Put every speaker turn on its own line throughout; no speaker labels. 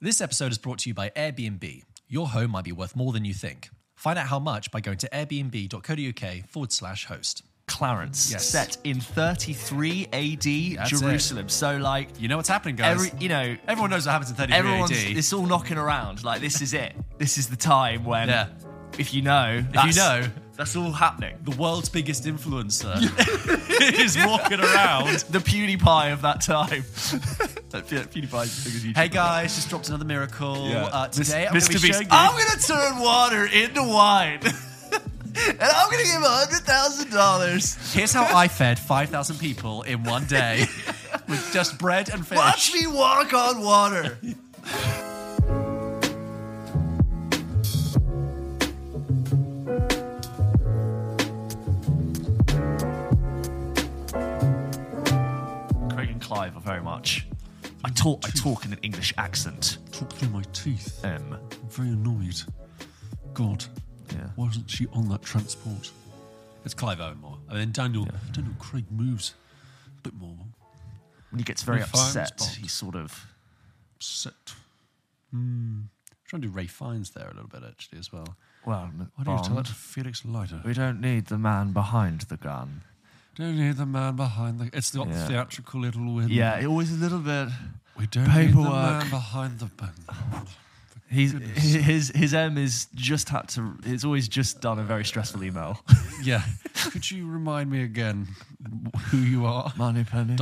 This episode is brought to you by Airbnb. Your home might be worth more than you think. Find out how much by going to airbnb.co.uk/host.
Clarence,
Yes.
set in 33 AD
That's
Jerusalem.
it.
So, like,
You know what's happening, guys?
everyone
knows what happens in 33
everyone's
AD.
it's all knocking around. Like, this is it. This is the time when,
Yeah.
if you know, that's all happening.
The world's biggest influencer is walking around.
The PewDiePie of that time. PewDiePie's as big as YouTuber.
Hey guys, just dropped another miracle. Today I'm going to be showing you.
I'm going to turn water into wine. And I'm going to give $100,000.
Here's how I fed 5,000 people in one day with just bread and fish.
Watch me walk on water. Craig and Clive are very much. I talk in an English accent.
Talk through my teeth.
M.
I'm very annoyed. God,
Yeah.
why wasn't she on that transport?
It's Clive Owen more. And then
Daniel Craig moves a bit more
When he gets very
Ray Fiennes
upset,
Bond.
he's sort of.
set.
trying to do Ray Fiennes there a little bit actually as well.
Well,
Why don't you tell that to Felix Leiter?
we don't need the man behind the gun.
Don't need the man behind the... It's the
Yeah.
theatrical little win.
Yeah, always a little bit.
We don't need the
Paperwork.
man behind the pen.
His M is just had to. He's always just done a very stressful email.
Yeah. Could you remind me again who you are?
Moneypenny.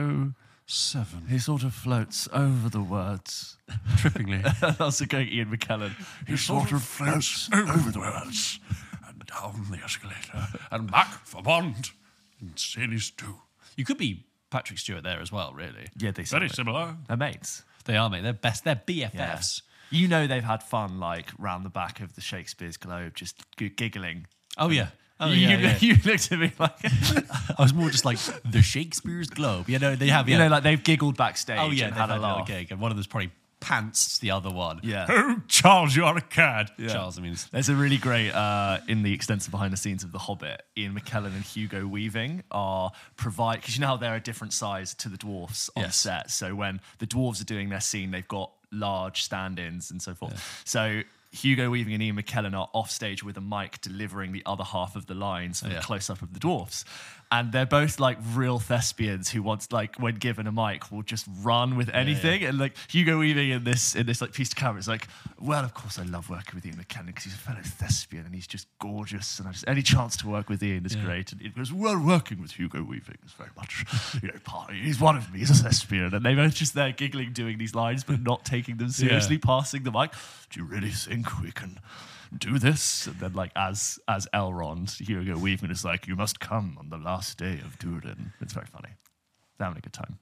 007.
He sort of floats over the words.
Trippingly.
That's a great Ian McKellen.
He sort of floats over the words and down the escalator and back for Bond and Series 2.
You could be Patrick Stewart there as well, really.
Yeah, they
Very
sound
similar.
They're mates.
They are, mate. They're best. They're BFFs.
You know they've had fun, like round the back of the Shakespeare's Globe, just giggling.
Oh, yeah. Oh,
you,
yeah.
you looked at me like,
I was more just like the Shakespeare's Globe. You know, they have.
you know, like they've giggled backstage.
oh, yeah.
and
They've
had a
little
laugh.
gig. And one of them's probably pants the other one.
Yeah.
Oh, Charles, you're a cad.
Charles, I mean,
There's a really great, in the extensive behind the scenes of The Hobbit, Ian McKellen and Hugo Weaving are because you know how they're a different size to the dwarfs on
Yes.
set. So when the dwarves are doing their scene, they've got large stand-ins and so forth. So Hugo Weaving and Ian McKellen are off stage with a mic delivering the other half of the lines for the close-up of the dwarfs. And they're both like real thespians who want, like, when given a mic, will just run with anything. And like Hugo Weaving in this like piece to camera is like, well, of course I love working with Ian McKellen because he's a fellow thespian and he's just gorgeous. And any chance to work with Ian is great. And it was well working with Hugo Weaving is very much, he's one of me. He's a thespian. And they both just there giggling, doing these lines, but not taking them seriously, passing the mic. Do you really think we can do this? And then, like, as Elrond, Hugo Weaving is like, you must come on the last day of Durin. It's very funny. They're having a good time.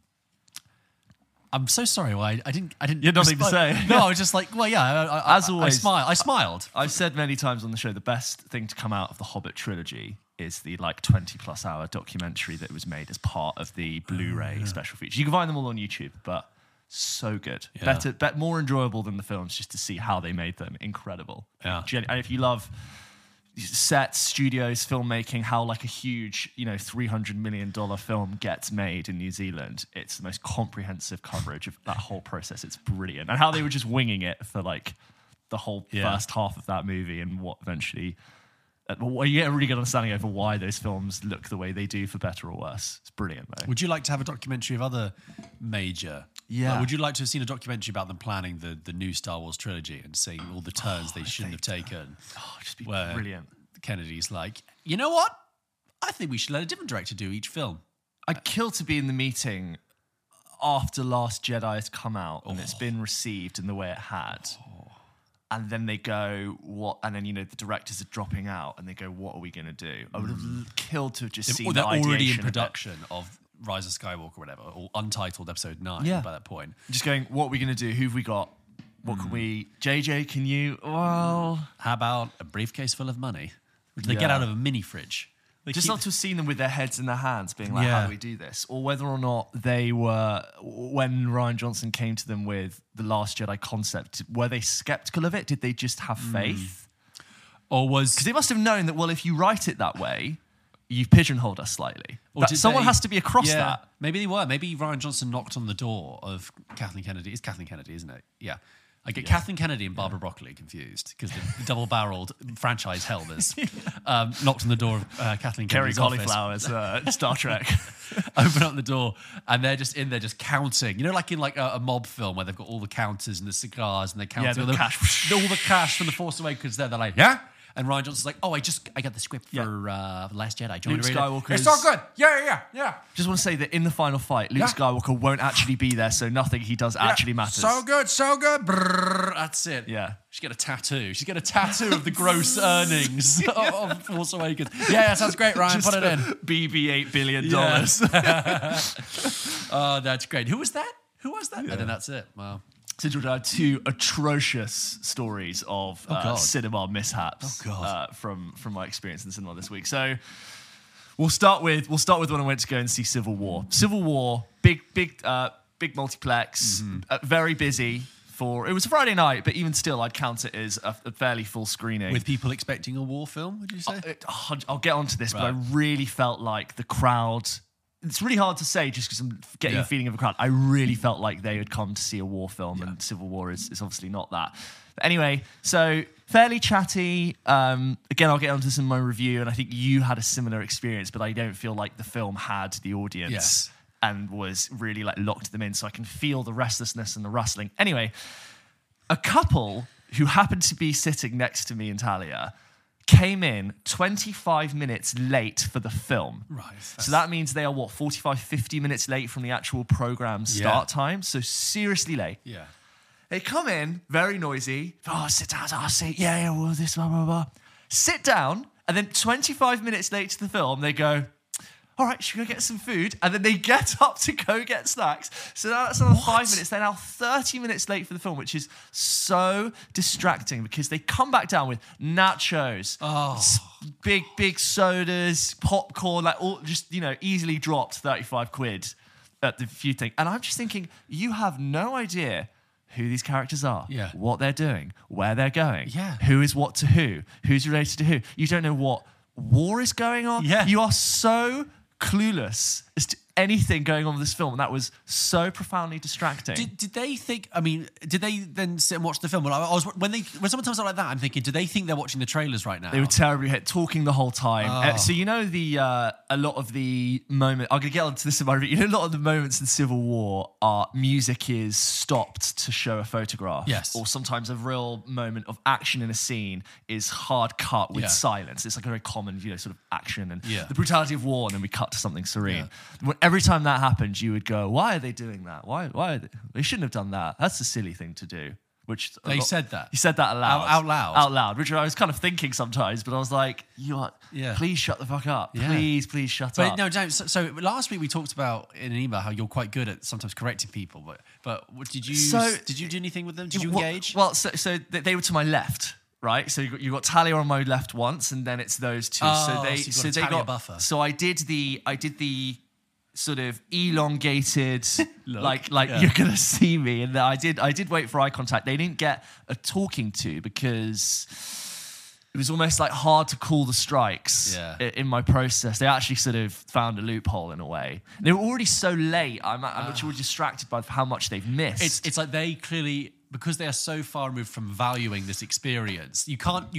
I'm so sorry. Why I didn't.
You had nothing to say.
No, I was just like, well, yeah.
As always,
I smiled.
I've said many times on the show, the best thing to come out of the Hobbit trilogy is the 20+ hour documentary that was made as part of the Blu-ray special feature. You can find them all on YouTube, but so good.
Yeah.
Better, more enjoyable than the films, just to see how they made them. Incredible.
Yeah.
And if you love sets, studios, filmmaking, how like a huge, $300 million film gets made in New Zealand, it's the most comprehensive coverage of that whole process. It's brilliant. And how they were just winging it for like the whole first half of that movie, and what eventually... you get a really good understanding over why those films look the way they do, for better or worse. It's brilliant, though.
Would you like to have a documentary of other major?
Yeah.
Would you like to have seen a documentary about them planning the new Star Wars trilogy and seeing all the turns they shouldn't have taken?
Oh, just be
Where
brilliant.
Kennedy's like, you know what? I think we should let a different director do each film.
I'd kill to be in the meeting after Last Jedi has come out and it's been received in the way it had. And then they go, what? And then, the directors are dropping out and they go, what are we going to do? I would have killed to have just seen
They're
the
already in
ideation of it.
production of Rise of Skywalker or whatever, or Untitled Episode 9
Yeah.
by that point.
Just going, what are we going to do? Who have we got? What can we... JJ, can you... Well...
How about a briefcase full of money? Which they get
Yeah.
out of a mini fridge. They
Just
keep-
not to have seen them with their heads in their hands, being like,
Yeah.
how do we do this? Or whether or not they were, when Rian Johnson came to them with the Last Jedi concept, were they skeptical of it? Did they just have faith?
or was
Because they must have known that, well, if you write it that way, you've pigeonholed us slightly.
Or
That-
did
someone
they-
has to be across
yeah,
that.
Maybe they were. Maybe Ryan Johnson knocked on the door of Kathleen Kennedy. It's Kathleen Kennedy, isn't it? Yeah. I get Kathleen Kennedy and Barbara Broccoli confused because the double-barreled franchise helmets knocked on the door of Kathleen
Kerry
Kennedy's office.
Cauliflower's Star Trek.
Open up the door and they're just in there just counting. You know, like in like a mob film where they've got all the counters and the cigars and they're counting
the cash.
all the cash from the Force Awakens. They're like, yeah. And Ryan Johnson's like, I got the script for Last Jedi. Do you want to read
Skywalker.
It's all good. Yeah.
Just want to say that in the final fight, Luke Skywalker won't actually be there, so nothing he does actually matters.
So good. Brrr, that's it.
Yeah.
She's got a tattoo. She's got a tattoo of the gross earnings of Force Awakens. Yeah, sounds great, Ryan. Put it in.
BB-8 billion.
Oh, that's great. Who was that? And then that's it. Wow.
So George, I have two atrocious stories of cinema mishaps from my experience in the cinema this week. So we'll start with when I went to go and see Civil War. Civil War, big multiplex, very busy. It was a Friday night, but even still, I'd count it as a fairly full screening.
With people expecting a war film, would you say?
I'll get onto this, but I really felt like the crowd. It's really hard to say just because I'm getting a feeling of a crowd. I really felt like they had come to see a war film, and Civil War is obviously not that. But anyway, so fairly chatty. Again, I'll get onto this in my review, and I think you had a similar experience, but I don't feel like the film had the audience and was really like locked them in, so I can feel the restlessness and the rustling. Anyway, a couple who happened to be sitting next to me in Talia came in 25 minutes late for the film.
Right.
So that means they are, 45, 50 minutes late from the actual program's start time. So seriously late.
Yeah.
They come in, very noisy. Oh, sit down, I'll sit. Yeah, well, this, blah, blah, blah. Sit down, and then 25 minutes late to the film, they go, all right, should we go get some food? And then they get up to go get snacks. So now that's another 5 minutes. They're now 30 minutes late for the film, which is so distracting because they come back down with nachos, big sodas, popcorn, like all just, easily dropped 35 quid at the food thing. And I'm just thinking, you have no idea who these characters are, what they're doing, where they're going, who is what to who, who's related to who. You don't know what war is going on.
Yeah.
You are so clueless as to anything going on with this film, and that was so profoundly distracting.
Did they think? I mean, did they then sit and watch the film? When someone tells me like that, I'm thinking, do they think they're watching the trailers right now?
They were terribly talking the whole time. So a lot of the moment. I'm gonna get onto this in my review. A lot of the moments in Civil War are music is stopped to show a photograph.
Yes.
Or sometimes a real moment of action in a scene is hard cut with silence. It's like a very common, sort of action and the brutality of war, and then we cut to something serene. Every time that happened, you would go, why are they doing that? Why are they shouldn't have done that. That's a silly thing to do. Which
they said that.
He said that aloud.
Out loud.
Out loud, which I was kind of thinking sometimes, but I was like, please shut the fuck up. Yeah. Please shut up.
No, don't. So last week we talked about in an email how you're quite good at sometimes correcting people, but did you do anything with them? Did you engage?
Well, so they were to my left. Right, so you got Talia on my left once, and then it's those two.
So they got a buffer.
So I did the sort of elongated, like you're gonna see me, and I did wait for eye contact. They didn't get a talking to because it was almost like hard to call the strikes in my process. They actually sort of found a loophole in a way. They were already so late. I'm actually distracted by how much they've missed.
It's like they clearly, because they are so far removed from valuing this experience, you can't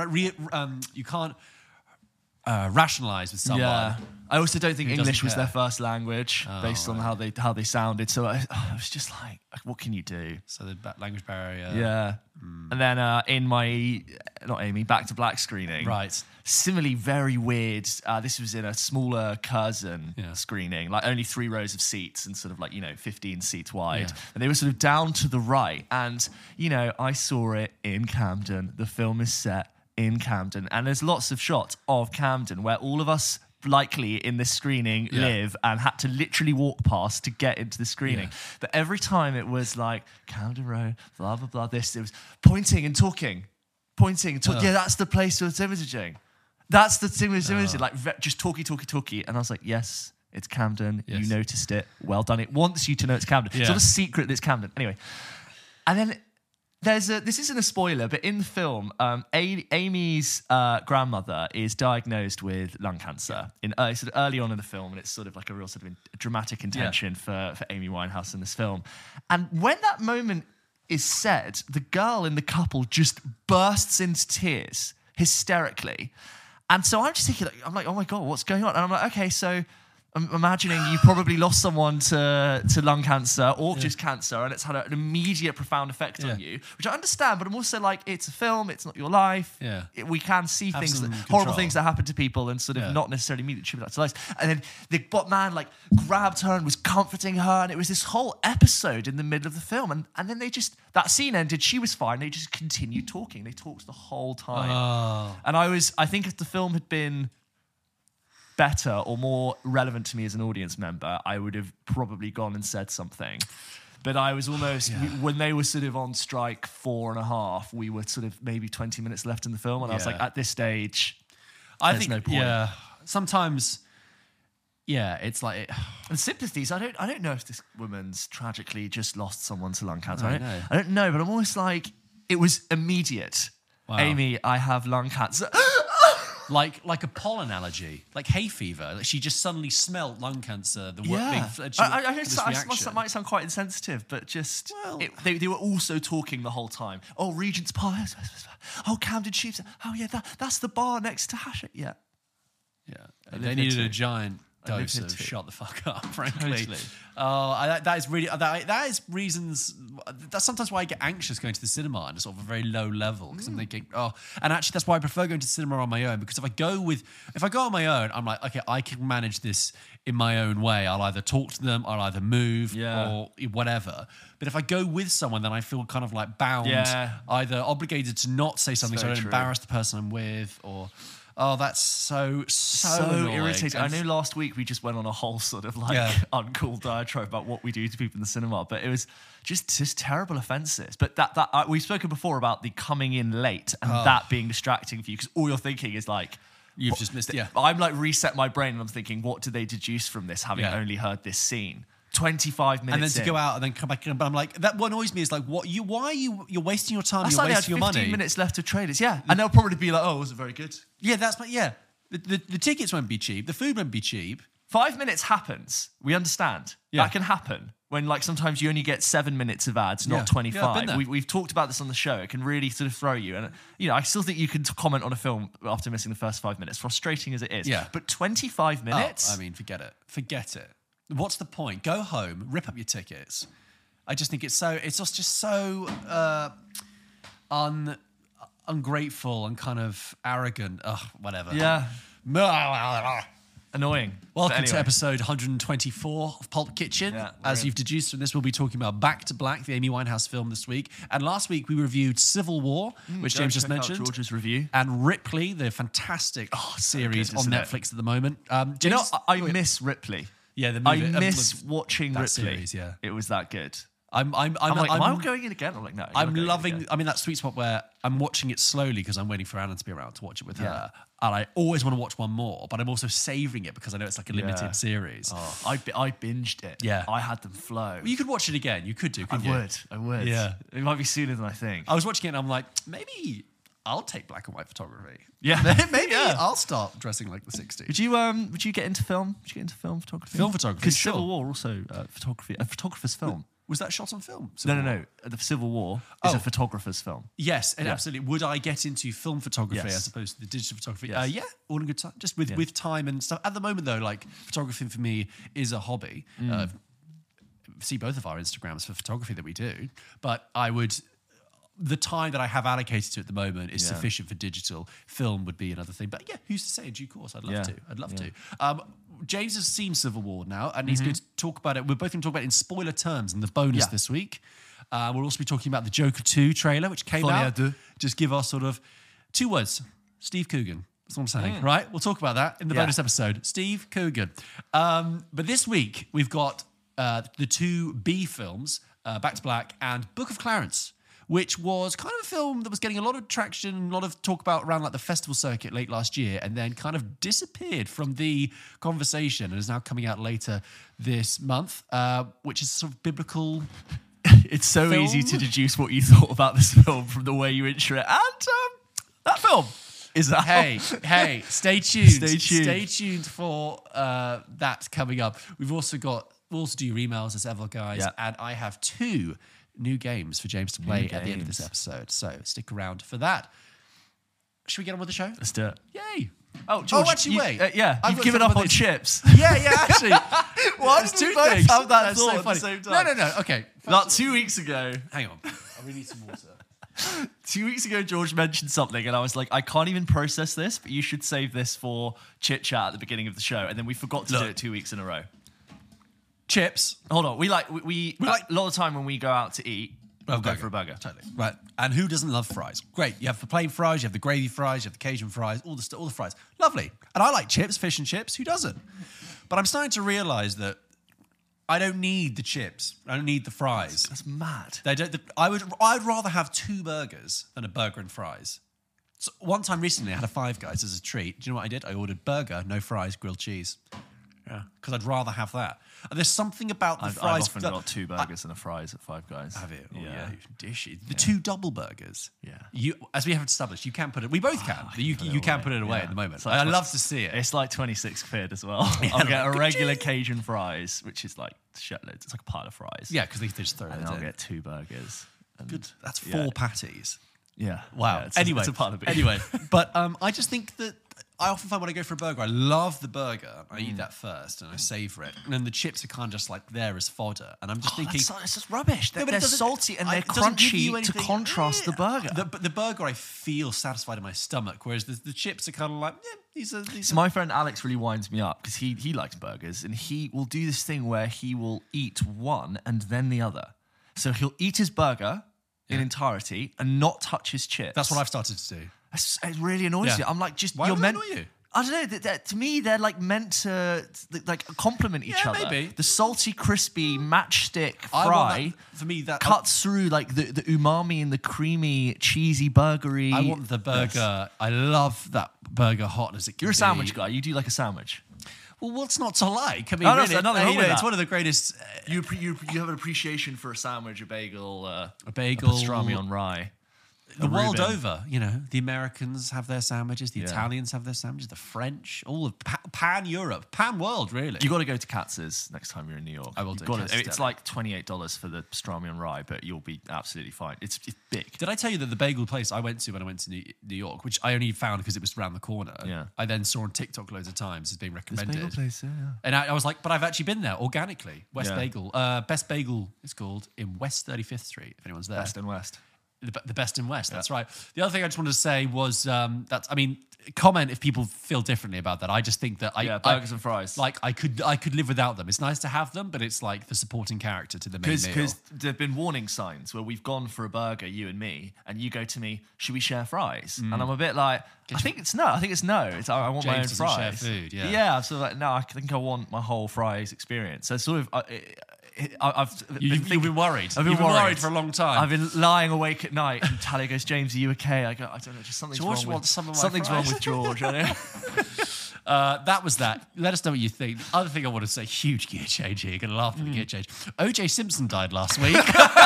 rationalize with someone.
Yeah. I also don't think English was their first language based on how they sounded. So I was just like, what can you do?
So the language barrier.
Yeah. And then in my Back to Black screening.
Right.
Similarly, very weird. This was in a smaller Curzon screening, like only 3 rows of seats and sort of like, 15 seats wide. Yeah. And they were sort of down to the right. And, I saw it in Camden. The film is set in Camden. And there's lots of shots of Camden where all of us likely in this screening live and had to literally walk past to get into the screening. But every time it was like Camden Road, blah, blah, blah, it was pointing and talking. Yeah, that's the place for the imaging. That's the imaging. Like just talky. And I was like, yes, it's Camden. Yes. You noticed it. Well done. It wants you to know it's Camden. Yeah. It's not a secret that it's Camden. Anyway. And then this isn't a spoiler, but in the film, Amy's grandmother is diagnosed with lung cancer sort of early on in the film, and it's sort of like a real sort of dramatic intention for Amy Winehouse in this film. And when that moment is said, the girl in the couple just bursts into tears hysterically. And so I'm just thinking, I'm like, oh my God, what's going on? And I'm like, okay, so I'm imagining you probably lost someone to lung cancer or just cancer, and it's had an immediate, profound effect on you, which I understand, but I'm also like, it's a film, it's not your life.
Yeah.
We can see horrible things that happen to people and sort of not necessarily immediately attribute that to life. And then the man like grabbed her and was comforting her, and it was this whole episode in the middle of the film. And then that scene ended, she was fine, they just continued talking. They talked the whole time.
Oh.
And I think if the film had been better or more relevant to me as an audience member, I would have probably gone and said something. But I was almost, when they were sort of on strike 4.5, we were sort of maybe 20 minutes left in the film, and I was like, at this stage, there's no point. Yeah,
sometimes, it's like...
And sympathies, I don't know if this woman's tragically just lost someone to lung cancer. I don't know, but I'm almost like, it was immediate. Wow. Amy, I have lung cancer.
Like a pollen allergy, like hay fever. Like she just suddenly smelled lung cancer.
That might sound quite insensitive, but just they were also talking the whole time. Oh, Regent's Park. Oh, Camden Sheep. Oh yeah, that's the bar next to Hashett. Yeah.
They needed a giant dose of shut the fuck up, frankly.
Totally.
That is reasons. That's sometimes why I get anxious going to the cinema on a sort of a very low level, because I'm thinking, and actually that's why I prefer going to the cinema on my own, because if I go on my own, I'm like, okay, I can manage this in my own way. I'll either talk to them, I'll either move or whatever. But if I go with someone, then I feel kind of like bound, either obligated to not say something so I don't embarrass the person I'm with, or... Oh, that's so
irritating. I know last week we just went on a whole sort of uncool diatribe about what we do to people in the cinema, but it was just terrible offences. But that we've spoken before about the coming in late and that being distracting for you, because all you're thinking is like,
you've just missed it. Yeah.
I'm like reset my brain and I'm thinking, what do they deduce from this, having only heard this scene? 25 minutes
and then to go out and then come back in. But I'm like, that what annoys me is like, you're wasting your time, you're wasting your money.
15 minutes left of trailers, and they'll probably be like, oh, was it very good?
Yeah, the tickets won't be cheap, the food won't be cheap.
5 minutes happens, we understand. That can happen when like sometimes you only get 7 minutes of ads, not 25. We've talked about this on the show. It can really sort of throw you. And I still think you can comment on a film after missing the first 5 minutes, frustrating as it is.
Yeah.
But 25 minutes?
I mean, forget it. What's the point? Go home, rip up your tickets. I just think it's just so ungrateful and kind of arrogant. Whatever.
Yeah. Annoying.
Welcome to episode 124 of Pulp Kitchen. As you've deduced from this, we'll be talking about Back to Black, the Amy Winehouse film this week. And last week we reviewed Civil War, which James just mentioned.
George's review.
And Ripley, the fantastic series on Netflix at the moment.
James, I miss Ripley.
Yeah, the movie.
I miss watching Ripley.
Series,
it was that good.
I'm like,
am I going in again? I'm like, no.
I'm loving. I'm in that sweet spot where I'm watching it slowly because I'm waiting for Anna to be around to watch it with her, and I always want to watch one more. But I'm also savouring it because I know it's like a limited series.
Oh, I binged it.
Yeah,
I had them flow.
Well, you could watch it again. You could do.
I would. Yeah, it might be sooner than I think.
I was watching it and I'm like, maybe I'll take black and white photography.
Yeah,
maybe I'll start dressing like the 60s.
Would you get into film? Would you get into film photography?
Film photography,
because Civil War also photography, a photographer's film.
Was that shot on film?
No. The Civil War is a photographer's film.
Yes, and absolutely. Would I get into film photography as opposed to the digital photography? Yeah, all in good time. Just with time and stuff. At the moment, though, like photography for me is a hobby. See both of our Instagrams for photography that we do, but the time that I have allocated to it at the moment is sufficient for digital. Film would be another thing. But who's to say? In due course, I'd love to. James has seen Civil War now, and he's going to talk about it. We're both going to talk about it in spoiler terms in the bonus this week. We'll also be talking about the Joker 2 trailer, which came out. Just give us sort of 2 words. Steve Coogan. That's what I'm saying, right? We'll talk about that in the bonus episode. Steve Coogan. But this week, we've got the 2 B films, Back to Black and Book of Clarence, which was kind of a film that was getting a lot of traction, a lot of talk about around like the festival circuit late last year, and then kind of disappeared from the conversation and is now coming out later this month, which is sort of biblical.
It's so easy to deduce what you thought about this film from the way you intro it. And that film is that.
Hey, stay tuned. Stay tuned for that coming up. We'll also do your emails as ever, guys, and I have 2 new games for James to play at the end of this episode. So stick around for that. Should we get on with the show?
Let's do it.
Yay.
Oh, George,
actually, wait.
You've given up on chips.
Yeah, actually.
Why
There's
did we
two
both
things.
have that
That's
thought
so
at the
funny.
same time?
No. Okay.
Not 2 weeks ago.
Hang on. I really need some water.
2 weeks ago, George mentioned something, and I was like, I can't even process this, but you should save this for chit chat at the beginning of the show. And then we forgot to do it 2 weeks in a row.
Chips.
Hold on. We like a lot of the time when we go out to eat, we'll go for a burger.
Totally. Right. And who doesn't love fries? Great. You have the plain fries, you have the gravy fries, you have the Cajun fries, all the fries. Lovely. And I like chips, fish and chips. Who doesn't? But I'm starting to realize that I don't need the chips. I don't need the fries.
That's mad.
I'd rather have 2 burgers than a burger and fries. So one time recently, I had a Five Guys as a treat. Do you know what I did? I ordered burger, no fries, grilled cheese. Yeah, because I'd rather have that. And there's something about the fries.
I've often got 2 burgers and a fries at Five Guys.
Have it? Oh,
yeah.
Dishy. The 2 double burgers.
Yeah.
As we have established, you can put it. We both can. You can put it away at the moment.
Like
I love to see it.
It's like 26 quid as well. I'll get a regular Cajun fries, which is like shitloads. It's like a pile of fries.
Yeah, because they just throw it
And
in.
then I'll get 2 burgers. And
Good. That's 4 patties.
Yeah.
Wow.
Yeah,
Anyway,
it's a part of it.
Anyway, but I just think that I often find when I go for a burger, I love the burger. I eat that first and I savor it. And then the chips are kind of just like there as fodder. And I'm just thinking...
It's just rubbish.
No, but
they're
it doesn't-
salty and they're
it doesn't give you
crunchy to
anything.
contrast the burger.
The burger, I feel satisfied in my stomach, whereas the chips are kind of like, these are...
So my friend Alex really winds me up because he likes burgers and he will do this thing where he will eat one and then the other. So he'll eat his burger in entirety and not touch his chips.
That's what I've started to do.
It really annoys
Yeah.
me. I'm like, just
Why
you're
would that
meant.
annoy you?
I don't know. To me, they're like meant to like complement each
Yeah,
other.
maybe.
The salty, crispy matchstick
I
fry
want that, for me, that
cuts through like the umami and the creamy, cheesy, burgery.
I want the burger. I love that burger hot as it can
You're a
be.
sandwich guy. You do like a sandwich.
Well, what's not to like? I mean,
Oh, no,
really,
so nothing wrong with
it's
that.
one of the greatest.
You have an appreciation for a sandwich, a bagel,
A bagel,
pastrami on rye.
The world
Reuben.
over, the Americans have their sandwiches, the Italians have their sandwiches, the French, all of pan Europe, pan world, really.
You got to go to Katz's next time you're in New York.
I will do.
Gotta-
Katz's
it's
Deli.
like $28 for the pastrami on rye, but you'll be absolutely fine. It's big.
Did I tell you that the bagel place I went to when I went to New York, which I only found because it was around the corner,
Yeah.
I then saw on TikTok loads of times as being recommended.
bagel place, yeah.
And I was like, but I've actually been there organically. West
Yeah.
Bagel. Best Bagel is called in West 35th Street, if anyone's there.
Best and West.
The best in West, that's right. The other thing I just wanted to say was comment if people feel differently about that. I just think that
burgers and fries.
Like I could live without them. It's nice to have them, but it's like the supporting character to the main meal.
Because there have been warning signs where we've gone for a burger, you and me, and you go to me, should we share fries? And I'm a bit like, I think it's no. I want my own
James doesn't
fries.
share food, yeah.
Yeah, I'm sort of like, no, I think I want my whole fries experience. So sort of...
You've been worried.
I've been
You've been worried for a long time.
I've been lying awake at night, and Talia goes, "James, are you okay?" I go, "I don't know, just something's
George
wrong
wants some of my
something's wrong
fries."
with George." I know.
That was that. Let us know what you think. The other thing I want to say, huge gear change here. You're going to laugh at the gear change. O.J. Simpson died last week.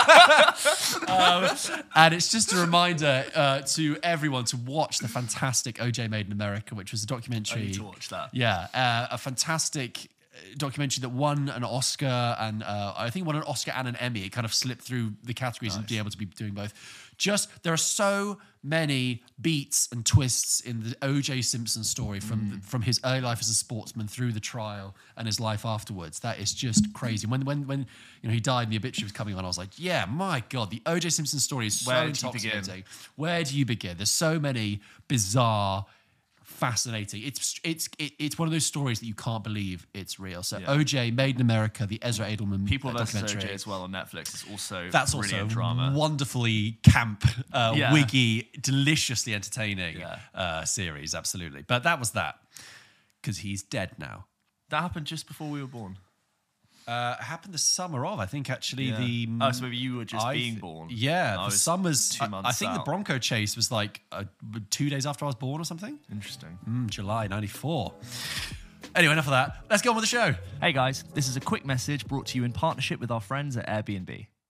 And it's just a reminder to everyone to watch the fantastic O.J. Made in America, which was a documentary.
I need to watch that.
Yeah, a fantastic documentary that won an Oscar and I think won an Oscar and an Emmy. It kind of slipped through the categories and be able to be doing both. There are so many beats and twists in the O.J. Simpson story from his early life as a sportsman through the trial and his life afterwards. That is just crazy. When he died and the obituary was coming on, I was like, yeah, my God, the O.J. Simpson story is so intoxicating. Where do you begin? There's so many bizarre, fascinating. It's one of those stories that you can't believe it's real. So OJ, Made in America, the Ezra Edelman
People vs.
documentary
OJ as well on Netflix is also
that's also
brilliant
a
drama.
wonderfully camp, wiggy, deliciously entertaining series. Absolutely, but that was that because he's dead now.
That happened just before we were born.
It happened the summer of, I think. Actually,
so maybe you were just being born.
Yeah,
I
the
was
summer's.
2 months
I think the
out.
Bronco chase was like 2 days after I was born or something.
Interesting.
July '94. Anyway, enough of that. Let's get on with the show.
Hey guys, this is a quick message brought to you in partnership with our friends at Airbnb.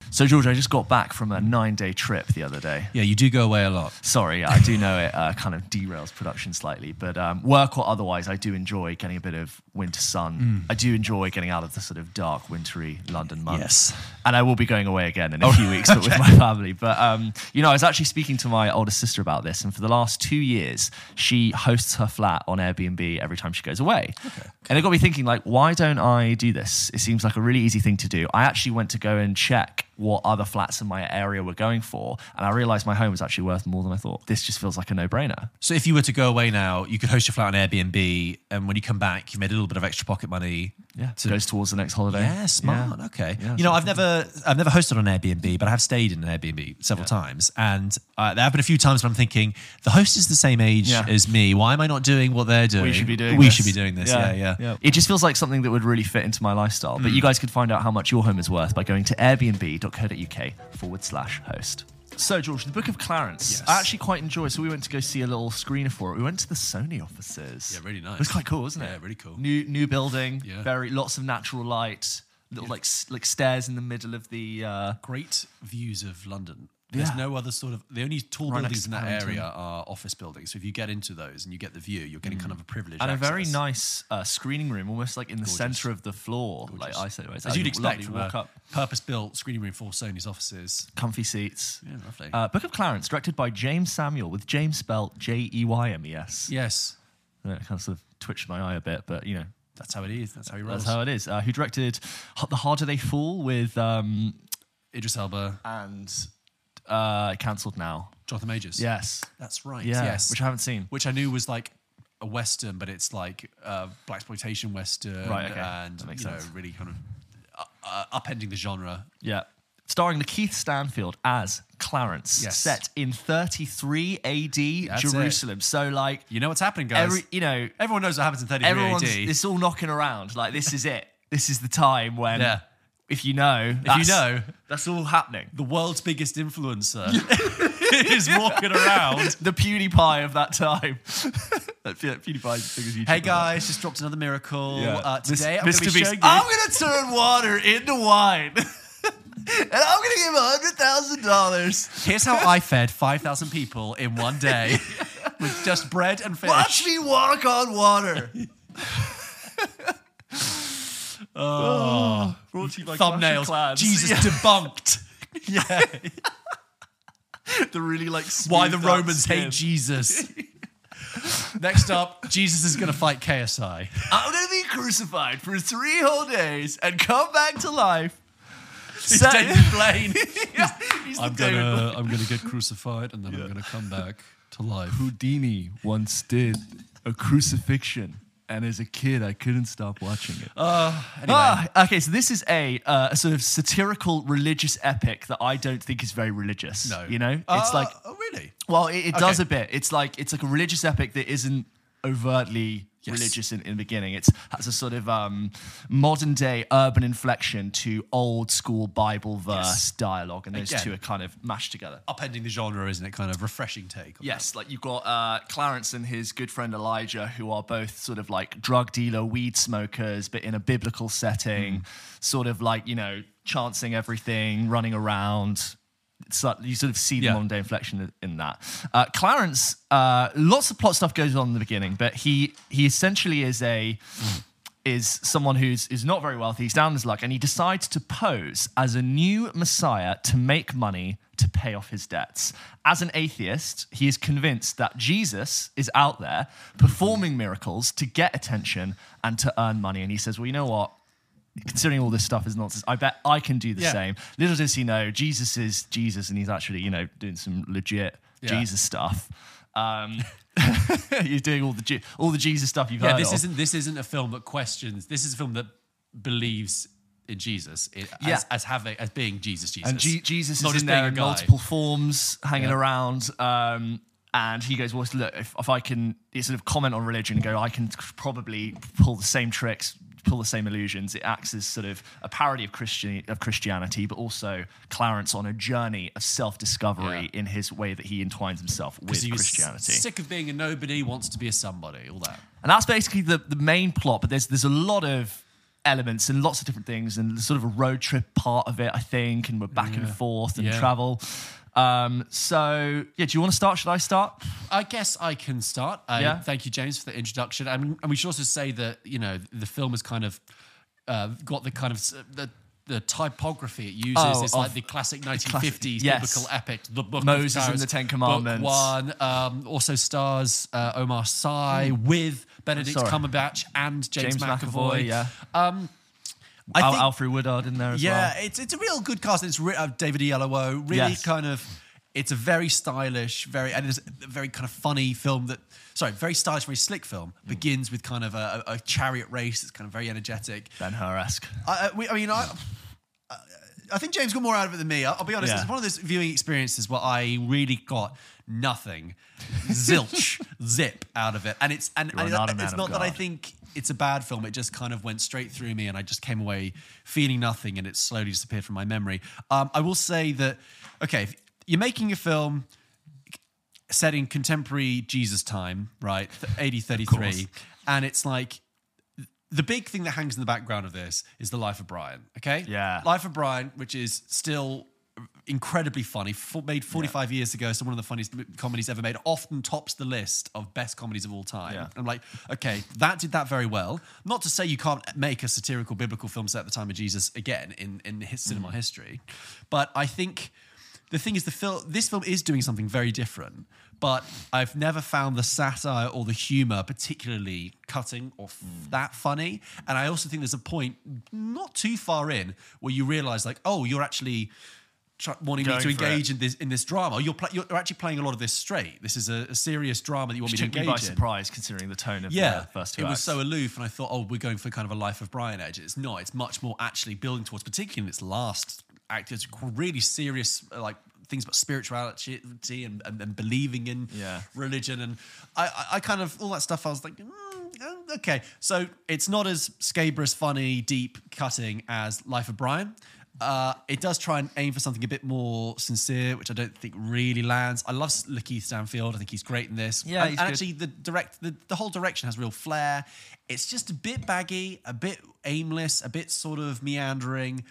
So, George, I just got back from a 9-day trip the other day.
Yeah, you do go away a lot.
Sorry, I do know it kind of derails production slightly, but work or otherwise, I do enjoy getting a bit of winter sun. I do enjoy getting out of the sort of dark, wintry London months.
Yes.
And I will be going away again in a few weeks, but with my family. But, I was actually speaking to my older sister about this, and for the last 2 years, she hosts her flat on Airbnb every time she goes away. Okay. And it got me thinking, like, why don't I do this? It seems like a really easy thing to do. I actually went to go and check what other flats in my area were going for, and I realized my home was actually worth more than I thought. This just feels like a no-brainer.
So if you were to go away now, you could host your flat on Airbnb, and when you come back, you made a little bit of extra pocket money.
Yeah, goes towards the next holiday.
Yeah, smart. Yeah. Okay. Yeah, I've never hosted on Airbnb, but I have stayed in an Airbnb several times, and there have been a few times when I'm thinking the host is the same age as me. Why am I not doing what they're doing?
We should be doing
this. Yeah.
It just feels like something that would really fit into my lifestyle. But you guys could find out how much your home is worth by going to airbnb.co.uk/host. So, George, the Book of Clarence,
yes.
I actually quite enjoy. So we went to go see a little screener for it. We went to the Sony offices.
Yeah, really nice.
It was quite cool, wasn't it?
Yeah, really cool.
New building,
yeah.
Lots of natural light, little like stairs in the middle of the...
Great views of London. There's no other sort of... The only tall buildings in that area are office buildings. So if you get into those and you get the view, you're getting kind of a privileged
and
access.
A very nice screening room, almost like in the centre of the floor.
Gorgeous.
Like I said,
as you'd expect from a purpose-built screening room for Sony's offices.
Comfy seats.
Yeah, lovely.
Book of Clarence, directed by James Samuel, with James spelled Jeymes.
Yes.
It kind of sort of twitched my eye a bit, but,
that's how it is. That's how he rolls.
That's how it is. Who directed The Harder They Fall with...
Idris Elba.
And... cancelled now.
Jonathan Majors.
Yes.
That's right.
Yeah,
yes.
which I haven't seen.
Which I knew was like a Western, but it's like blaxploitation Western.
Right, okay.
And,
that makes sense.
Really kind of upending the genre.
Yeah. Starring Lakeith Stanfield as Clarence.
Yes.
Set in 33 AD Jerusalem.
It.
So, like...
You know what's happening, guys. Everyone knows what happens in 33 AD.
It's all knocking around. Like, this is it. This is the time when...
Yeah.
If you know, that's all happening.
The world's biggest influencer is walking around.
The PewDiePie of that time. PewDiePie's as big as YouTube.
Hey guys, just dropped another miracle. Today I'm going to be showing you.
I'm going to turn water into wine. And I'm going to give $100,000.
Here's how I fed 5,000 people in one day with just bread and fish.
Watch me walk on water.
Brought to you by thumbnails. Jesus debunked.
Yeah. The really
why the Romans hate Jesus. Next up, Jesus is going to fight KSI.
I'm going to be crucified for 3 whole days and come back to life.
He's David Blaine.
He's
I'm gonna get crucified and then I'm gonna come back to life.
Houdini once did a crucifixion. And as a kid, I couldn't stop watching it.
Anyway.
Okay, so this is a sort of satirical religious epic that I don't think is very religious.
No.
It's like...
Oh, really?
Well, it does a bit. It's like a religious epic that isn't overtly religious in the beginning. It has a sort of modern day urban inflection to old school Bible verse dialogue, and those two are kind of mashed together.
Upending the genre, isn't it? Kind of refreshing take.
Yes, like you've got Clarence and his good friend Elijah, who are both sort of like drug dealer, weed smokers, but in a biblical setting, sort of like, chancing everything, running around. You sort of see the modern day inflection in that. Clarence, lots of plot stuff goes on in the beginning, but he essentially is someone who's not very wealthy. He's down on his luck, and he decides to pose as a new messiah to make money to pay off his debts. As an atheist, he is convinced that Jesus is out there performing miracles to get attention and to earn money. And he says, well, you know what? Considering all this stuff is nonsense, I bet I can do the same. Little does he know, Jesus is Jesus, and he's actually, doing some legit Jesus stuff. He's doing all the Jesus stuff you've heard of.
This isn't a film that questions. This is a film that believes in Jesus as being Jesus.
And Jesus
not
is in there in multiple forms, hanging around. And he goes, well, look, if I can sort of comment on religion and go, I can probably pull the same tricks, pull the same illusions. It acts as sort of a parody of Christianity, but also Clarence on a journey of self-discovery in his way that he entwines himself with Christianity.
Sick of being a nobody, wants to be a somebody, all that.
And that's basically the main plot, but there's a lot of elements and lots of different things, and sort of a road trip part of it, I think, and we're back and forth and travel. So, do you want to start? Should I start?
I guess I can start. Thank you, James, for the introduction. And we should also say that, the film has kind of got the kind of... The typography it uses is like the classic 1950s biblical epic, the Book
Moses
of Pharaohs,
and the Ten Commandments.
Book 1 also stars Omar Sy with Benedict Cumberbatch and James McAvoy.
Alfred Woodard in there as well.
Yeah, it's a real good cast. It's David Oyelowo. Really kind of... It's a very stylish, and it's a very kind of funny film very stylish, very slick film. Begins with kind of a chariot race. It's kind of very energetic.
Ben-Hur-esque.
I think James got more out of it than me. I'll be honest. It's one of those viewing experiences where I really got nothing, zilch, zip out of it. And it's not that I think it's a bad film. It just kind of went straight through me, and I just came away feeling nothing, and it slowly disappeared from my memory. I will say that, if you're making a film set in contemporary Jesus time, right? AD 33. And it's like, the big thing that hangs in the background of this is The Life of Brian, okay?
Yeah.
Life of Brian, which is still incredibly funny, made 45 years ago, so one of the funniest comedies ever made, often tops the list of best comedies of all time.
Yeah.
I'm like, okay, that did that very well. Not to say you can't make a satirical biblical film set at the time of Jesus again in his cinema history, but I think... The thing is, this film is doing something very different, but I've never found the satire or the humor particularly cutting or that funny. And I also think there's a point not too far in where you realize, like, oh, you're actually wanting me to engage in this drama. You're actually playing a lot of this straight. This is a serious drama that you want me to engage in.
Took me by surprise, considering the tone of the first two acts.
It was so aloof, and I thought, oh, we're going for kind of a Life of Brian edge. It's not. It's much more actually building towards, particularly in its last act, it's really serious, like things about spirituality and believing in religion, and I kind of all that stuff. I was like, okay, so it's not as scabrous, funny, deep, cutting as Life of Brian. It does try and aim for something a bit more sincere, which I don't think really lands. I love Lakeith Stanfield. I think he's great in this.
Yeah,
and actually the whole direction has real flair. It's just a bit baggy, a bit aimless, a bit sort of meandering.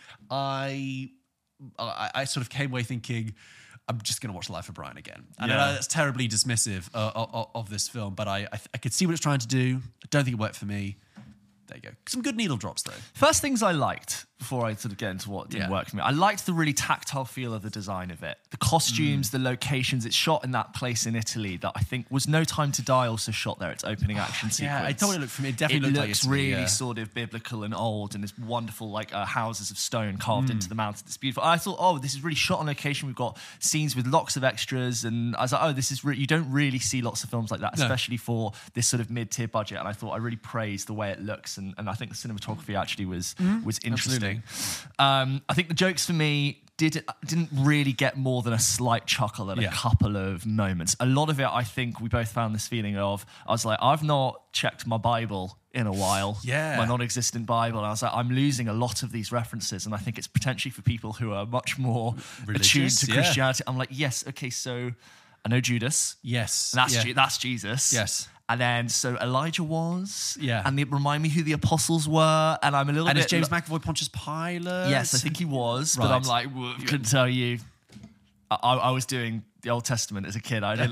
I sort of came away thinking, I'm just going to watch Life of Brian again. And I know that's terribly dismissive of this film, but I could see what it's trying to do. I don't think it worked for me. There you go. Some good needle drops, though.
First things I liked, before I sort of get into what didn't work for me, I liked the really tactile feel of the design of it. The costumes, the locations. It's shot in that place in Italy that I think was No Time to Die also shot there. Its opening action sequence.
Yeah, it totally looked for me. It definitely looked
looks
like Italy,
really sort of biblical and old, and it's wonderful, like houses of stone carved into the mountain. It's beautiful. I thought, oh, this is really shot on location. We've got scenes with lots of extras, and I was like, oh, this is you don't really see lots of films like that, especially for this sort of mid-tier budget. And I thought I really praised the way it looks, and I think the cinematography actually was interesting. I think the jokes for me didn't really get more than a slight chuckle at a couple of moments. A lot of it, I think we both found this feeling of, I was like, I've not checked my Bible in a while, my non-existent Bible. And I was like, I'm losing a lot of these references, and I think it's potentially for people who are much more attuned to Christianity. I'm like, yes, okay, so I know Judas.
Yes.
And that's Jesus.
Yes.
And then, so Elijah was, and they remind me who the apostles were, and I'm a little bit...
And is James McAvoy Pontius Pilate?
Yes, I think he was, but I'm like, couldn't tell you. I was doing the Old Testament as a kid. I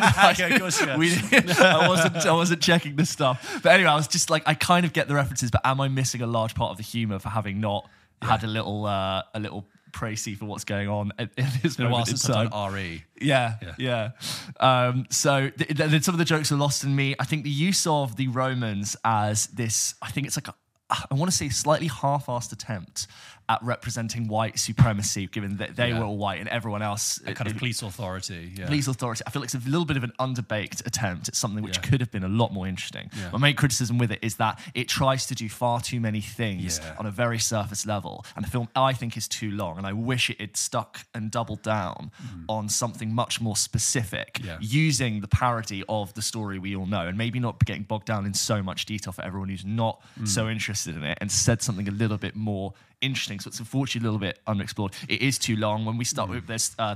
wasn't checking this stuff. But anyway, I was just like, I kind of get the references, but am I missing a large part of the humour for having not had a little précis for what's going on in this moment in time?
RE.
Yeah. So some of the jokes are lost in me. I think the use of the Romans as this, I think it's like I want to say slightly half-assed attempt at representing white supremacy, given that they were all white and everyone else...
A kind of police authority.
Police authority. I feel like it's a little bit of an underbaked attempt at something which could have been a lot more interesting. My main criticism with it is that it tries to do far too many things on a very surface level. And the film, I think, is too long. And I wish it had stuck and doubled down on something much more specific, using the parody of the story we all know, and maybe not getting bogged down in so much detail for everyone who's not so interested in it, and said something a little bit more interesting. So it's unfortunately a little bit unexplored. It is too long. When we start with this,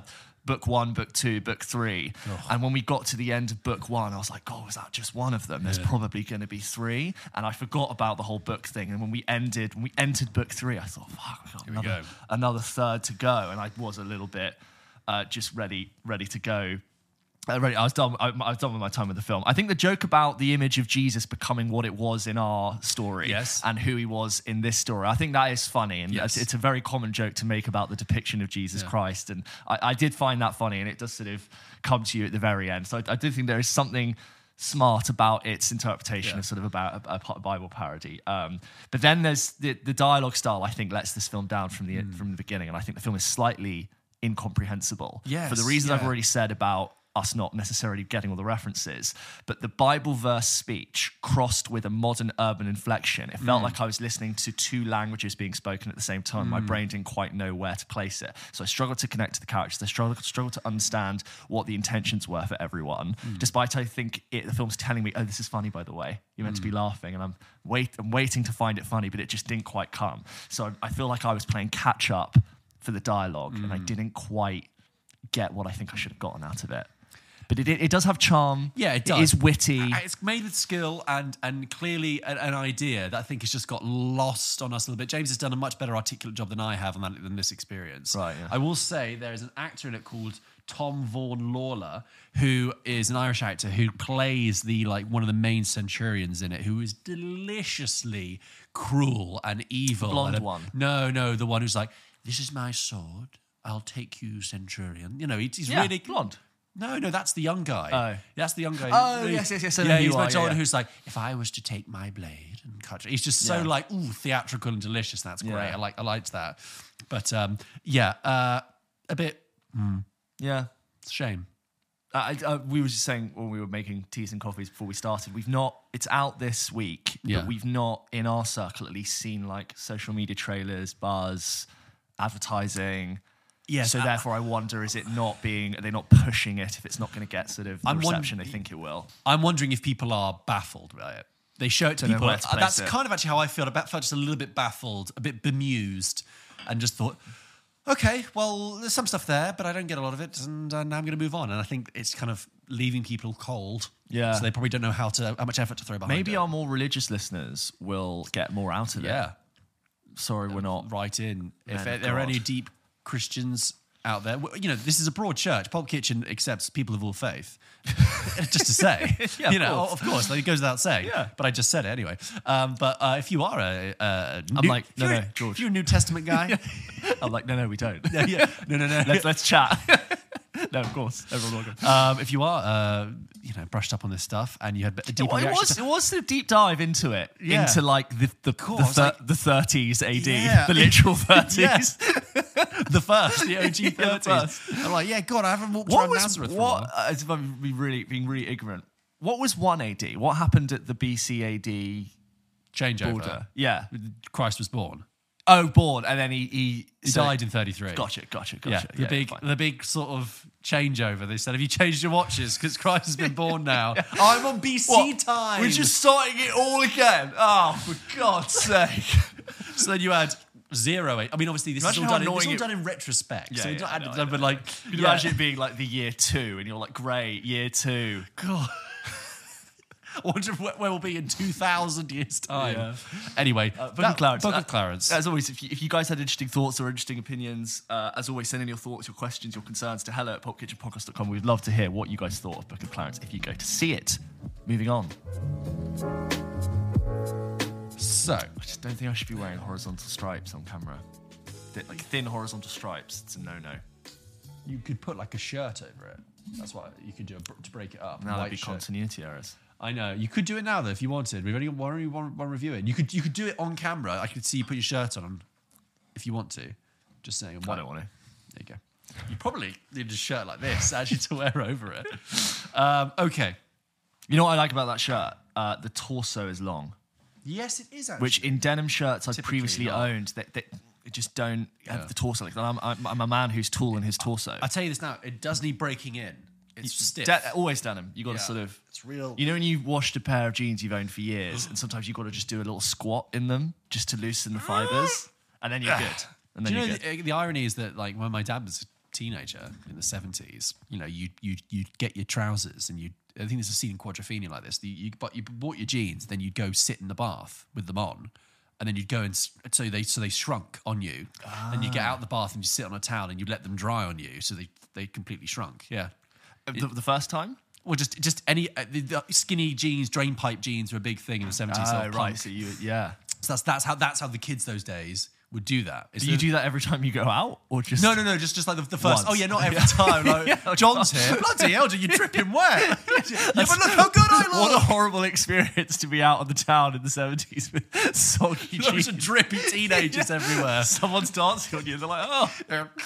book 1, book 2, book 3. And when we got to the end of book 1, I was like, oh, is that just one of them? There's probably going to be 3. And I forgot about the whole book thing. And when we entered book 3, I thought, fuck, we got another third to go. And I was a little bit just ready to go. I was done. I was done with my time with the film. I think the joke about the image of Jesus becoming what it was in our story and who he was in this story, I think that is funny, and it's a very common joke to make about the depiction of Jesus Christ. And I did find that funny, and it does sort of come to you at the very end. So I do think there is something smart about its interpretation of sort of about a Bible parody. But then there's the dialogue style. I think lets this film down from the beginning, and I think the film is slightly incomprehensible for the reasons I've already said about us not necessarily getting all the references, but the Bible verse speech crossed with a modern urban inflection. It felt like I was listening to 2 languages being spoken at the same time. My brain didn't quite know where to place it. So I struggled to connect to the characters. I struggled to understand what the intentions were for everyone, despite I think the film's telling me, oh, this is funny, by the way. You're meant to be laughing, and I'm waiting to find it funny, but it just didn't quite come. So I feel like I was playing catch up for the dialogue, and I didn't quite get what I think I should have gotten out of it. But it does have charm. Yeah, it does. It is witty.
It's made with skill and clearly an idea that I think has just got lost on us a little bit. James has done a much better articulate job than I have than this experience.
Right. Yeah.
I will say there is an actor in it called Tom Vaughan Lawler, who is an Irish actor who plays one of the main centurions in it, who is deliciously cruel and evil.
The blonde one.
No, the one who's like, "This is my sword. I'll take you, centurion." You know, he's really
blonde.
No, that's the young guy.
Oh.
That's the young guy.
Oh, yes.
Yeah, he's my Jordan who's like, if I was to take my blade and cut it. He's just so theatrical and delicious. That's great. I liked that. But a bit.
Yeah.
It's a shame.
We were just saying when we were making teas and coffees before we started, it's out this week, but we've not, in our circle at least, seen like social media trailers, buzz, advertising.
Yes.
So therefore, I wonder: are they not pushing it if it's not going to get sort of the reception they think it will?
I'm wondering if people are baffled by it. They show it to people. That's kind of actually how I feel. I felt just a little bit baffled, a bit bemused, and just thought, okay, well, there's some stuff there, but I don't get a lot of it, and now I'm going to move on. And I think it's kind of leaving people cold. Yeah. So they probably don't know how much effort to throw behind it.
Maybe our more religious listeners will get more out of it.
Yeah.
Sorry, we're not.
Right in. If there are any deep Christians out there, this is a broad church. Pulp Kitchen accepts people of all faith. Just to say, of course, it goes without saying. Yeah. But I just said it anyway. But if you are
George,
you're a New Testament guy.
I'm like, no, we don't.
No.
Let's chat. No, of course, everyone welcome.
If you are, brushed up on this stuff, and you had a deep
it was a deep dive into it, into like the 30s AD, the literal 30s,
the OG 30s. I'm like, yeah, God, I haven't walked around Nazareth for a while.
If I'm being really ignorant. What was 1 AD? What happened at the BC AD
changeover?
Border? Yeah,
Christ was born.
Oh, born, and then he
died in 33.
Gotcha.
Yeah, the big sort of changeover. They said, have you changed your watches? Because Christ has been born now. I'm on BC time.
We're just starting it all again. Oh, for God's sake.
So then you had 0. I mean, obviously, this is all done in retrospect.
Yeah,
so
you
but like,
you imagine it being like the year 2, and you're like, great, year 2.
God. I wonder where we'll be in 2,000 years' time. Yeah. Anyway,
Book of
Clarence.
As always, if you guys had interesting thoughts or interesting opinions, as always, send in your thoughts, your questions, your concerns to hello@popkitchenpodcast.com. We'd love to hear what you guys thought of Book of Clarence if you go to see it. Moving on. So, I just don't think I should be wearing horizontal stripes on camera. Like thin horizontal stripes. It's a no-no.
You could put like a shirt over it. That's what you could do to break it up.
Now that'd be continuity errors.
I know. You could do it now, though, if you wanted. We've only got one review in. You could do it on camera. I could see you put your shirt on if you want to. Just saying.
I don't want to.
There you go. You probably need a shirt like this, actually, to wear over it. Okay.
You know what I like about that shirt? The torso is long.
Yes, it is, actually.
Which in denim shirts I've previously owned, they just don't have the torso. Like, I'm a man who's tall in his torso.
I'll tell you this now. It does need breaking in. It's stiff.
Always denim. You got to sort of.
It's real.
You know when you've washed a pair of jeans you've owned for years, and sometimes you've got to just do a little squat in them just to loosen the fibers, and then you're good. And then
do you know the irony is that like when my dad was teenager in the 70s, you know, you'd get your trousers and I think there's a scene in Quadrophenia like this. You bought your jeans, then you'd go sit in the bath with them on, and then you'd go and so they shrunk on you, and you get out of the bath and you sit on a towel and you let them dry on you, so they completely shrunk. Yeah,
the first time.
Well, just any the skinny jeans, drain pipe jeans were a big thing in the 70s.
Right. So
So that's how the kids those days would do that.
Do you do that every time you go out, or just
no? Just like the first.
Once.
Oh yeah, not every time. Like, John's here. Bloody hell, you're dripping wet. Yeah, but look how good I look.
What a horrible experience to be out on the town in the 70s with soggy jeans.
Loads of drippy teenagers everywhere.
Someone's dancing on you. They're like, oh.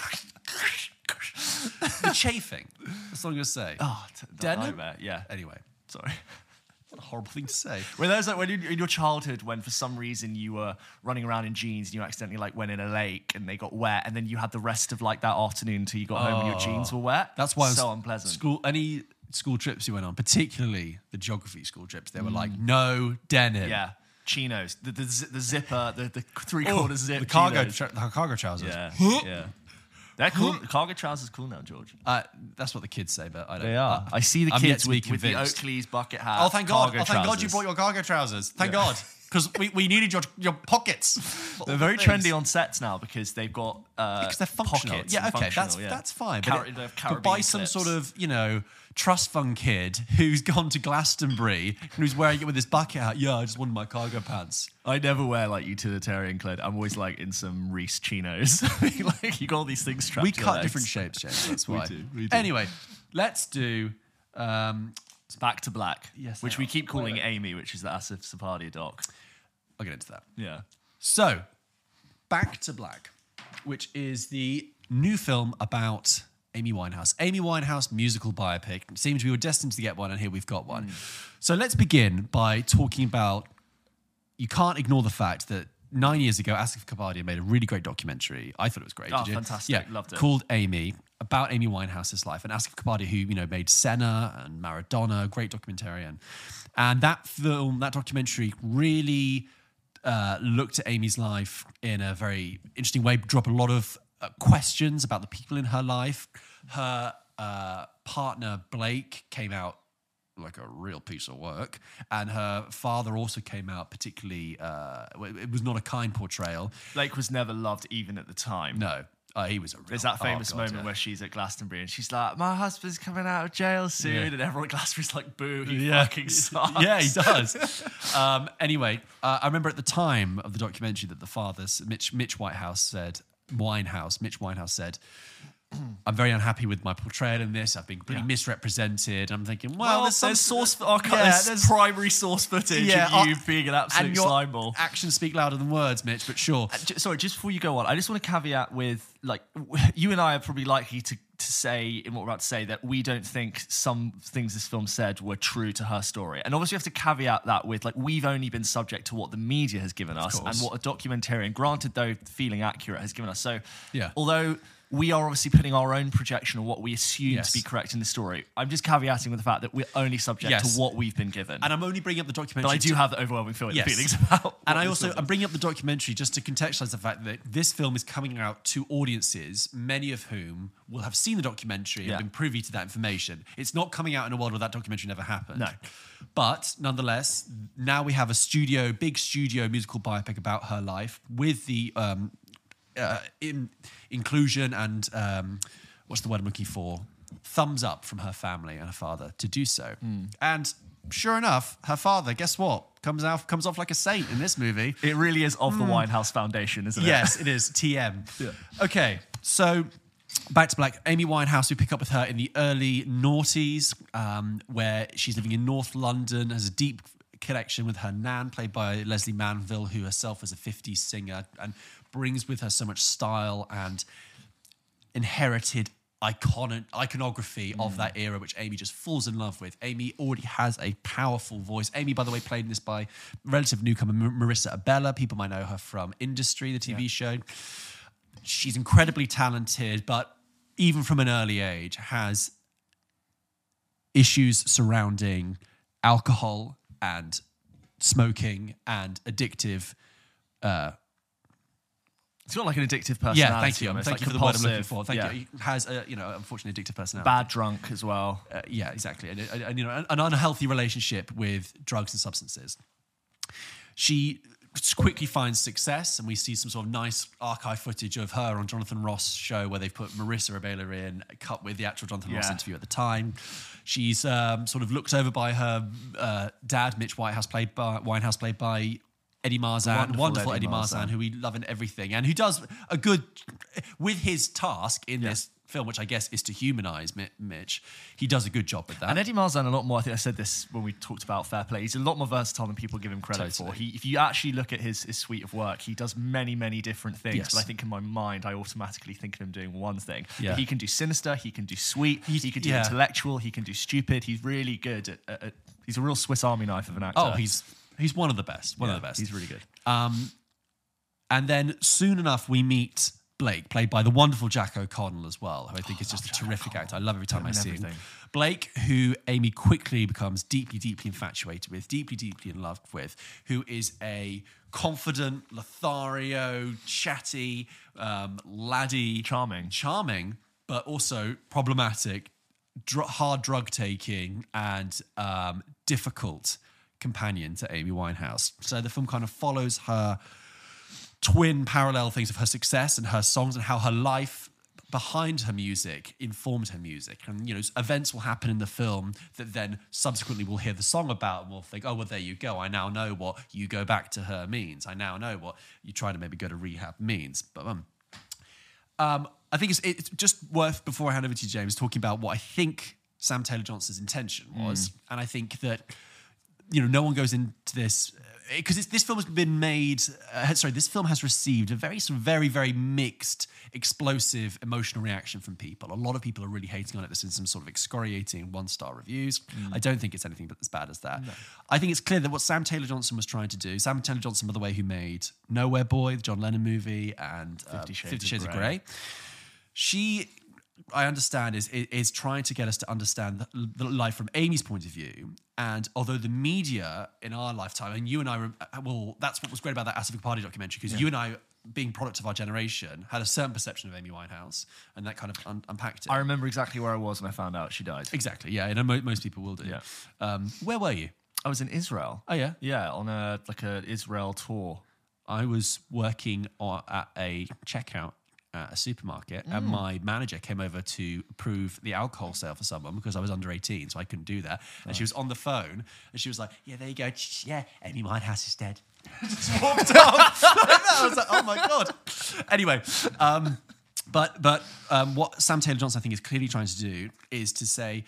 The chafing. That's all I'm gonna say.
Oh,
denim.
Yeah.
Anyway,
sorry.
What a horrible thing to say.
When there's like when in your childhood, when for some reason you were running around in jeans and you accidentally like went in a lake and they got wet, and then you had the rest of like that afternoon until you got home and your jeans were wet.
That's why
so unpleasant.
Any school trips you went on, particularly the geography school trips, they were like no denim.
Yeah. Chinos, the zipper, the 3/4 zip,
the cargo trousers.
Yeah, yeah. They're cool. Cargo trousers cool now, George.
That's what the kids say, but I don't.
They are. I see the kids with the Oakley's bucket hat.
Oh, thank God! Oh, thank God you brought your cargo trousers. Thank God, because we needed your pockets.
They're very trendy on sets now because they've got
because they're functional.
Pockets.
Yeah, okay, that's fine. But
Caribbean
buy some sort of trust fund kid who's gone to Glastonbury and who's wearing it with his bucket hat. Yeah, I just wanted my cargo pants.
I never wear like utilitarian clothes. I'm always like in some Reese chinos. Like you got all these things strapped.
We
to your
cut
legs.
different shapes, James. That's why.
We do.
Anyway, let's do.
Back to Black,
Yes,
which we keep calling Amy, which is the Asif Sapadia doc.
I'll get into that.
Yeah.
So, Back to Black, which is the new film about Amy Winehouse. Amy Winehouse musical biopic. It seems we were destined to get one, and here we've got one. So let's begin by talking about. You can't ignore the fact that 9 years ago, Asif Kapadia made a really great documentary. I thought it was great.
Oh,
did you?
fantastic.
Yeah,
loved it.
Called Amy, about Amy Winehouse's life. And Asif Kapadia, who made Senna and Maradona, great documentarian. And that film, that documentary, really looked at Amy's life in a very interesting way. Drop a lot of questions about the people in her life. Her partner Blake came out like a real piece of work, and her father also came out particularly. It was not a kind portrayal.
Blake was never loved even at the time.
No, he was a real.
There's that famous moment where she's at Glastonbury and she's like, "My husband's coming out of jail soon," and everyone at Glastonbury's like, "Boo, he fucking sucks."
Yeah, he does. Anyway, I remember at the time of the documentary that the father, Mitch Winehouse said, I'm very unhappy with my portrayal in this. I've been pretty misrepresented. I'm thinking, well there's
primary source footage of you being an absolute slimeball.
Actions speak louder than words, Mitch, but sure.
Sorry, just before you go on, I just want to caveat with, like, you and I are probably likely to say, in what we're about to say, that we don't think some things this film said were true to her story. And obviously we have to caveat that with, like, we've only been subject to what the media has given us and what a documentarian, granted though feeling accurate, has given us. So although we are obviously putting our own projection of what we assume to be correct in the story, I'm just caveating with the fact that we're only subject to what we've been given.
And I'm only bringing up the documentary.
But I do have the overwhelming feelings about.
And I'm bringing up the documentary just to contextualize the fact that this film is coming out to audiences, many of whom will have seen the documentary and been privy to that information. It's not coming out in a world where that documentary never happened.
No.
But nonetheless, now we have a big studio musical biopic about her life with the inclusion and what's the word I'm looking for? Thumbs up from her family and her father to do so. And sure enough, her father, guess what? Comes off like a saint in this movie.
It really is of the Winehouse Foundation, isn't it?
Yes, it is. TM. Yeah. Okay, so Back to Black. Amy Winehouse, we pick up with her in the early noughties, where she's living in North London, has a deep connection with her nan, played by Leslie Manville, who herself was a 50s singer, and brings with her so much style and inherited iconography of that era, which Amy just falls in love with. Amy already has a powerful voice. Amy, by the way, played in this by relative newcomer Marissa Abella. People might know her from Industry, the TV show. She's incredibly talented, but even from an early age has issues surrounding alcohol and smoking and addictive
It's got like an addictive personality.
Yeah, thank you.
Almost,
Thank
like
you for the word I'm looking
compulsive.
for. Thank you. He has a, unfortunately addictive personality.
Bad drunk as well.
Yeah, exactly. And an unhealthy relationship with drugs and substances. She quickly finds success, and we see some sort of nice archive footage of her on Jonathan Ross' show where they've put Marissa Abela in, cut with the actual Jonathan Ross interview at the time. She's sort of looked over by her dad, Mitch Winehouse, played by Eddie Marzan, wonderful Eddie Marzan, who we love in everything, and who does a good with his task in this film, which I guess is to humanize Mitch. He does a good job with that.
And Eddie Marzan, a lot more. I think I said this when we talked about Fair Play. He's a lot more versatile than people give him credit for. If you actually look at his suite of work, he does many, many different things. Yes. But I think in my mind, I automatically think of him doing one thing. Yeah. He can do sinister. He can do sweet. He can do intellectual. He can do stupid. He's really good at he's a real Swiss Army knife of an actor.
Oh, He's one of the best. One of the best.
He's really good.
And then soon enough, we meet Blake, played by the wonderful Jack O'Connell as well, who I think is just a terrific actor. I love every time I see him. Blake, who Amy quickly becomes deeply, deeply infatuated with, deeply, deeply in love with, who is a confident, Lothario, chatty, laddie. Charming, but also problematic, hard drug-taking and difficult companion to Amy Winehouse. So the film kind of follows her twin parallel things of her success and her songs and how her life behind her music informed her music. And, events will happen in the film that then subsequently we'll hear the song about and we'll think, oh, well, there you go. I now know what you go back to her means. I now know what you try to maybe go to rehab means. But I think it's just worth, before I hand over to you, James, talking about what I think Sam Taylor Johnson's intention was. And I think that no one goes into this because this film has been made. This film has received a very, very mixed, explosive emotional reaction from people. A lot of people are really hating on it. There's been some sort of excoriating 1-star reviews. I don't think it's anything but as bad as that. No. I think it's clear that what Sam Taylor Johnson was trying to do. Sam Taylor Johnson, by the way, who made Nowhere Boy, the John Lennon movie, and 50 Shades of Grey. She, I understand, is trying to get us to understand the life from Amy's point of view. And although the media in our lifetime, and you and I, that's what was great about that Asif Kapadia documentary, because you and I, being product of our generation, had a certain perception of Amy Winehouse, and that kind of unpacked it.
I remember exactly where I was when I found out she died.
Exactly, yeah, and most people will do.
Yeah.
Where were you?
I was in Israel.
Oh yeah?
Yeah, on a Israel tour.
I was working at a checkout at a supermarket, and my manager came over to approve the alcohol sale for someone because I was under 18, so I couldn't do that. And she was on the phone, and she was like, "Yeah, there you go. Yeah, Amy Winehouse is dead." Just walked off. I was like, "Oh my god." Anyway, but what Sam Taylor Johnson I think is clearly trying to do is to say,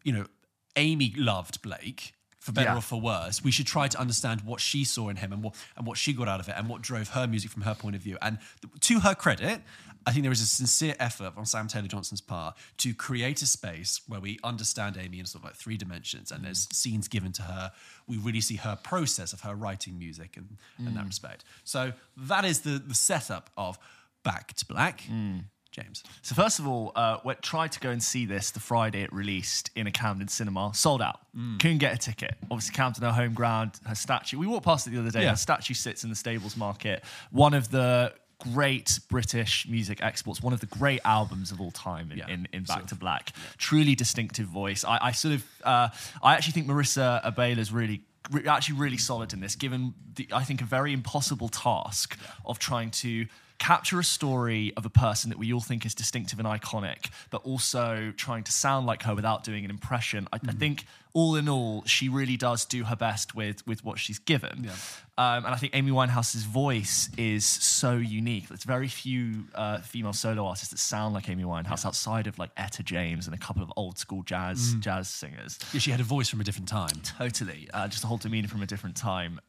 Amy loved Blake. For better or for worse, we should try to understand what she saw in him and what she got out of it and what drove her music from her point of view. And to her credit, I think there is a sincere effort on Sam Taylor Johnson's part to create a space where we understand Amy in sort of like 3 dimensions, and there's scenes given to her. We really see her process of her writing music and in that respect. So that is the setup of Back to Black. James.
So first of all, tried to go and see this the Friday it released in a Camden cinema. Sold out. Couldn't get a ticket. Obviously, Camden, her home ground, her statue. We walked past it the other day. Her statue sits in the Stables Market. One of the great British music exports. One of the great albums of all time in Back to Black. Truly distinctive voice. I actually think Marissa Abela is really solid in this, given I think a very impossible task of trying to capture a story of a person that we all think is distinctive and iconic, but also trying to sound like her without doing an impression. I think all in all, she really does do her best with what she's given. Yeah. And I think Amy Winehouse's voice is so unique. There's very few female solo artists that sound like Amy Winehouse outside of like Etta James and a couple of old school jazz singers.
Yeah, she had a voice from a different time.
Totally. Just a whole demeanor from a different time.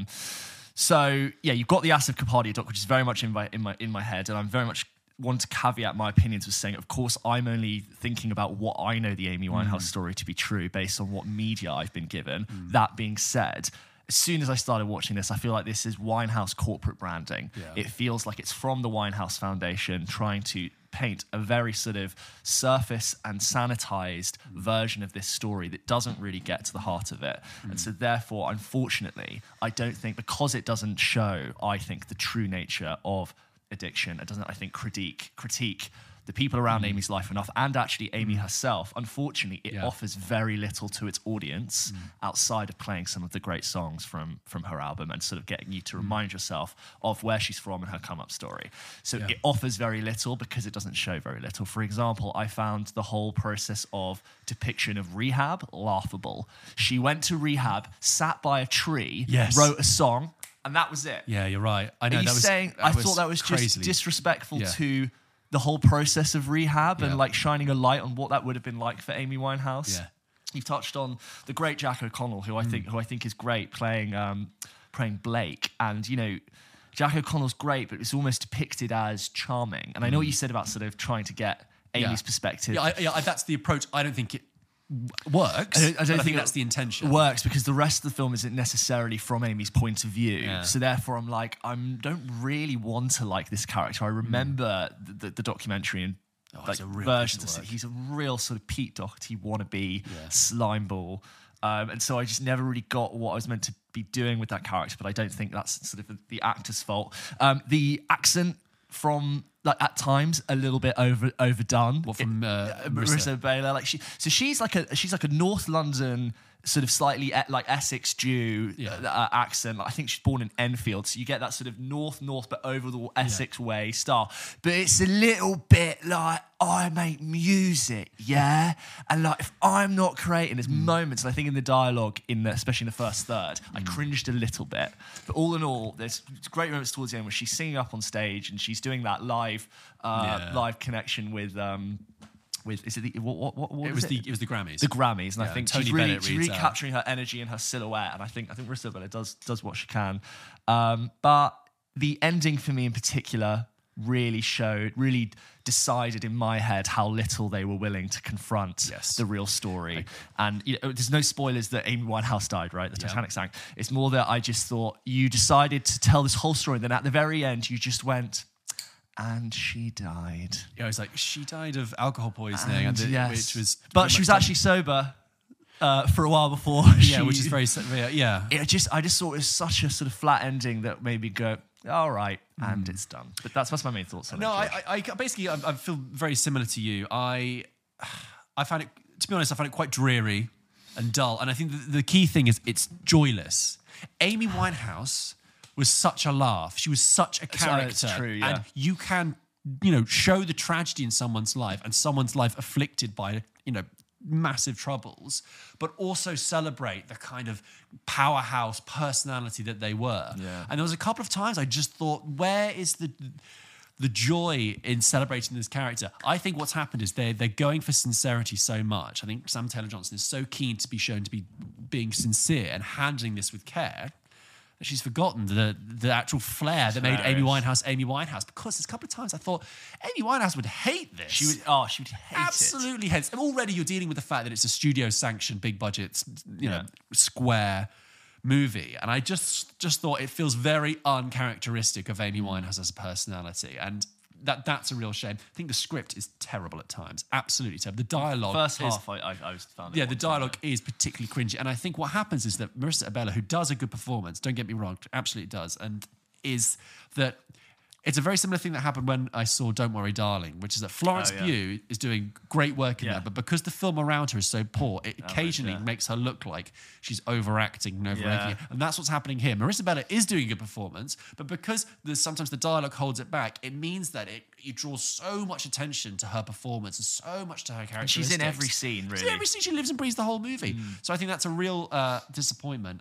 So yeah, you've got the Asif Kapadia doc, which is very much in my head, and I'm very much want to caveat my opinions with saying, of course, I'm only thinking about what I know the Amy Winehouse story to be true based on what media I've been given. That being said, as soon as I started watching this, I feel like this is Winehouse corporate branding. Yeah. It feels like it's from the Winehouse Foundation trying to paint a very sort of surface and sanitized version of this story that doesn't really get to the heart of it. And so therefore, unfortunately, I don't think, because it doesn't show, I think, the true nature of addiction. It doesn't, I think, critique the people around Amy's life enough, and actually Amy herself. Unfortunately, it offers very little to its audience outside of playing some of the great songs from her album and sort of getting you to remind yourself of where she's from and her come-up story. So it offers very little because it doesn't show very little. For example, I found the whole process of depiction of rehab laughable. She went to rehab, sat by a tree, wrote a song, and that was it.
Yeah, you're right. I know.
I thought that was just disrespectful to the whole process of rehab and like shining a light on what that would have been like for Amy Winehouse.
Yeah.
You've touched on the great Jack O'Connell, who I think is great playing Blake, and you know, Jack O'Connell's great, but it's almost depicted as charming. And I know what you said about sort of trying to get Amy's perspective.
Yeah, that's the approach. I don't think it works. I don't think that's the intention.
Works because the rest of the film isn't necessarily from Amy's point of view. Yeah. So therefore, I'm like, I don't really want to like this character. I remember the documentary and versions. He's a real sort of Pete Doherty wannabe slime ball. And so I just never really got what I was meant to be doing with that character. But I don't think that's sort of the actor's fault. The accent from, like, at times a little bit overdone.
What from
Marissa Baylor? Like she's like a North London sort of slightly like Essex Jew accent. Like, I think she's born in Enfield, so you get that sort of north, but over the Essex way style. But it's a little bit like, I make music, and like if I'm not creating, there's moments, and I think in the dialogue, especially in the first third, I cringed a little bit. But all in all, there's great moments towards the end where she's singing up on stage and she's doing that live connection with. Is it the what
it was the Grammys.
The Grammys, and I think Tony Bennett she's really capturing her energy and her silhouette, and I think Marissa Bella does what she can. But the ending for me in particular really decided in my head how little they were willing to confront the real story. And you know, there's no spoilers that Amy Winehouse died, right? The Titanic sank. It's more that I just thought you decided to tell this whole story, and then at the very end you just went, and she died.
Yeah, I was like, she died of alcohol poisoning, which was.
But she was actually sober for a while before.
Which is very. Yeah.
I just thought it was such a sort of flat ending that made me go, all right, and it's done. But that's my main thoughts on it.
No, I basically I feel very similar to you. I found it, to be honest, I found it quite dreary and dull. And I think the key thing is it's joyless. Amy Winehouse was such a laugh. She was such a character.
That's true, yeah.
And you can, show the tragedy in someone's life and someone's life afflicted by, massive troubles, but also celebrate the kind of powerhouse personality that they were.
Yeah.
And there was a couple of times I just thought, where is the joy in celebrating this character? I think what's happened is they're going for sincerity so much. I think Sam Taylor-Johnson is so keen to be shown to be being sincere and handling this with care, she's forgotten the actual flair that made Amy Winehouse. Because there's a couple of times I thought Amy Winehouse would hate this.
She would hate
absolutely hate it. And already you're dealing with the fact that it's a studio-sanctioned, big budget, square movie. And I just thought it feels very uncharacteristic of Amy Winehouse as a personality. And that's a real shame. I think the script is terrible at times. Absolutely terrible. The dialogue...
First half, I found it.
Yeah, the dialogue is particularly cringy. And I think what happens is that Marissa Abela, who does a good performance, don't get me wrong, absolutely does, and is that... It's a very similar thing that happened when I saw Don't Worry, Darling, which is that Florence Pugh is doing great work in that, but because the film around her is so poor, it occasionally makes her look like she's overacting and overacting it. And that's what's happening here. Marissa Bella is doing a good performance, but because sometimes the dialogue holds it back, it means that it draws so much attention to her performance and so much to her characteristics.
She's in every scene, really.
She's in every scene. She lives and breathes the whole movie. So I think that's a real disappointment.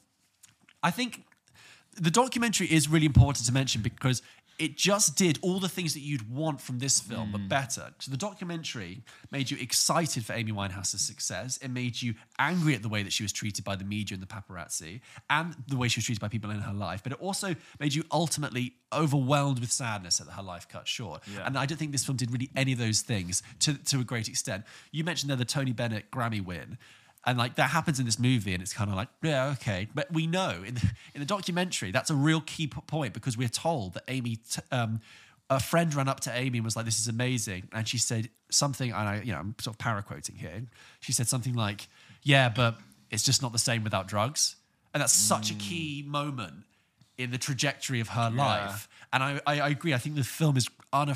I think the documentary is really important to mention because it just did all the things that you'd want from this film, but better. So the documentary made you excited for Amy Winehouse's success. It made you angry at the way that she was treated by the media and the paparazzi and the way she was treated by people in her life. But it also made you ultimately overwhelmed with sadness that her life cut short. Yeah. And I don't think this film did really any of those things to a great extent. You mentioned there the Tony Bennett Grammy win. And like that happens in this movie, and it's kind of like, yeah, okay. But we know in the documentary that's a real key point because we're told that Amy, a friend ran up to Amy and was like, "This is amazing," and she said something, and I'm sort of paraquoting here. She said something like, "Yeah, but it's just not the same without drugs," and that's such a key moment in the trajectory of her life. And I agree. I think the film is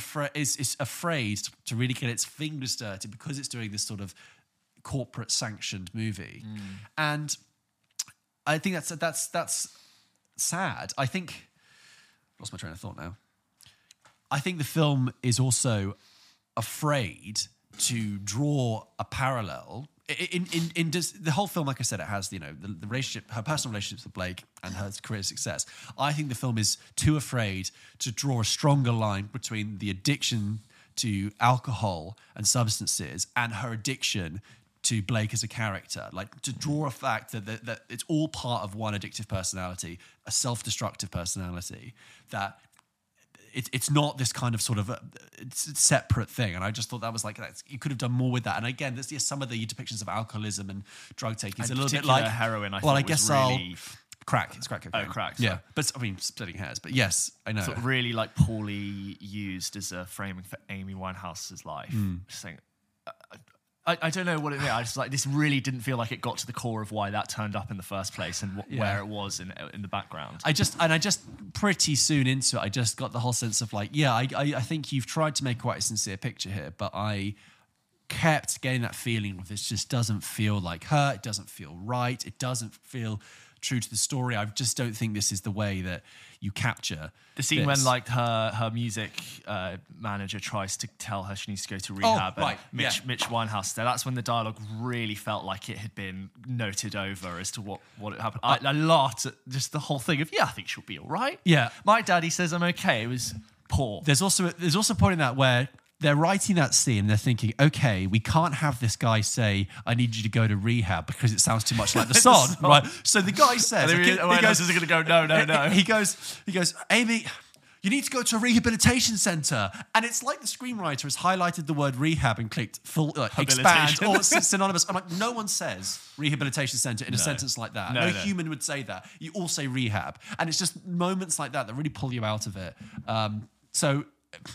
afraid to really get its fingers dirty because it's doing this sort of corporate sanctioned movie. And I think that's sad. I think lost my train of thought now. I think the film is also afraid to draw a parallel. In the whole film, like I said, it has the relationship, her personal relationships with Blake and her career success. I think the film is too afraid to draw a stronger line between the addiction to alcohol and substances and her addiction to Blake as a character, like to draw a fact that it's all part of one addictive personality, a self-destructive personality, that it's not this kind of sort of separate thing. And I just thought that was like, you could have done more with that. And again, there's some of the depictions of alcoholism and drug taking is a little bit like
heroin.
I guess really crack. It's crack cocaine.
Oh, crack.
Yeah, but I mean, splitting hairs. But yes, I know.
Sort of really like poorly used as a framing for Amy Winehouse's life. Just saying, I don't know what it is. I just like this really didn't feel like it got to the core of why that turned up in the first place and where it was in the background. I just pretty soon into it, I just got the whole sense of like, I think you've tried to make quite a sincere picture here, but I kept getting that feeling of this just doesn't feel like her. It doesn't feel right. It doesn't feel true to the story. I just don't think this is the way that you capture the scene when like her music manager tries to tell her she needs to go to rehab. Mitch Winehouse there. That's when the dialogue really felt like it had been noted over as to what had happened. I laughed at just the whole thing of I think she'll be all right.
Yeah,
my daddy says I'm okay. It was poor.
There's also a point in that where they're writing that scene, they're thinking, okay, we can't have this guy say, I need you to go to rehab because it sounds too much like the song, right? So the guy says...
he goes, is going to go, no.
He goes, Amy, you need to go to a rehabilitation centre. And it's like the screenwriter has highlighted the word rehab and clicked expand or synonymous. I'm like, no one says rehabilitation centre in a sentence like that. No human would say that. You all say rehab. And it's just moments like that really pull you out of it. So...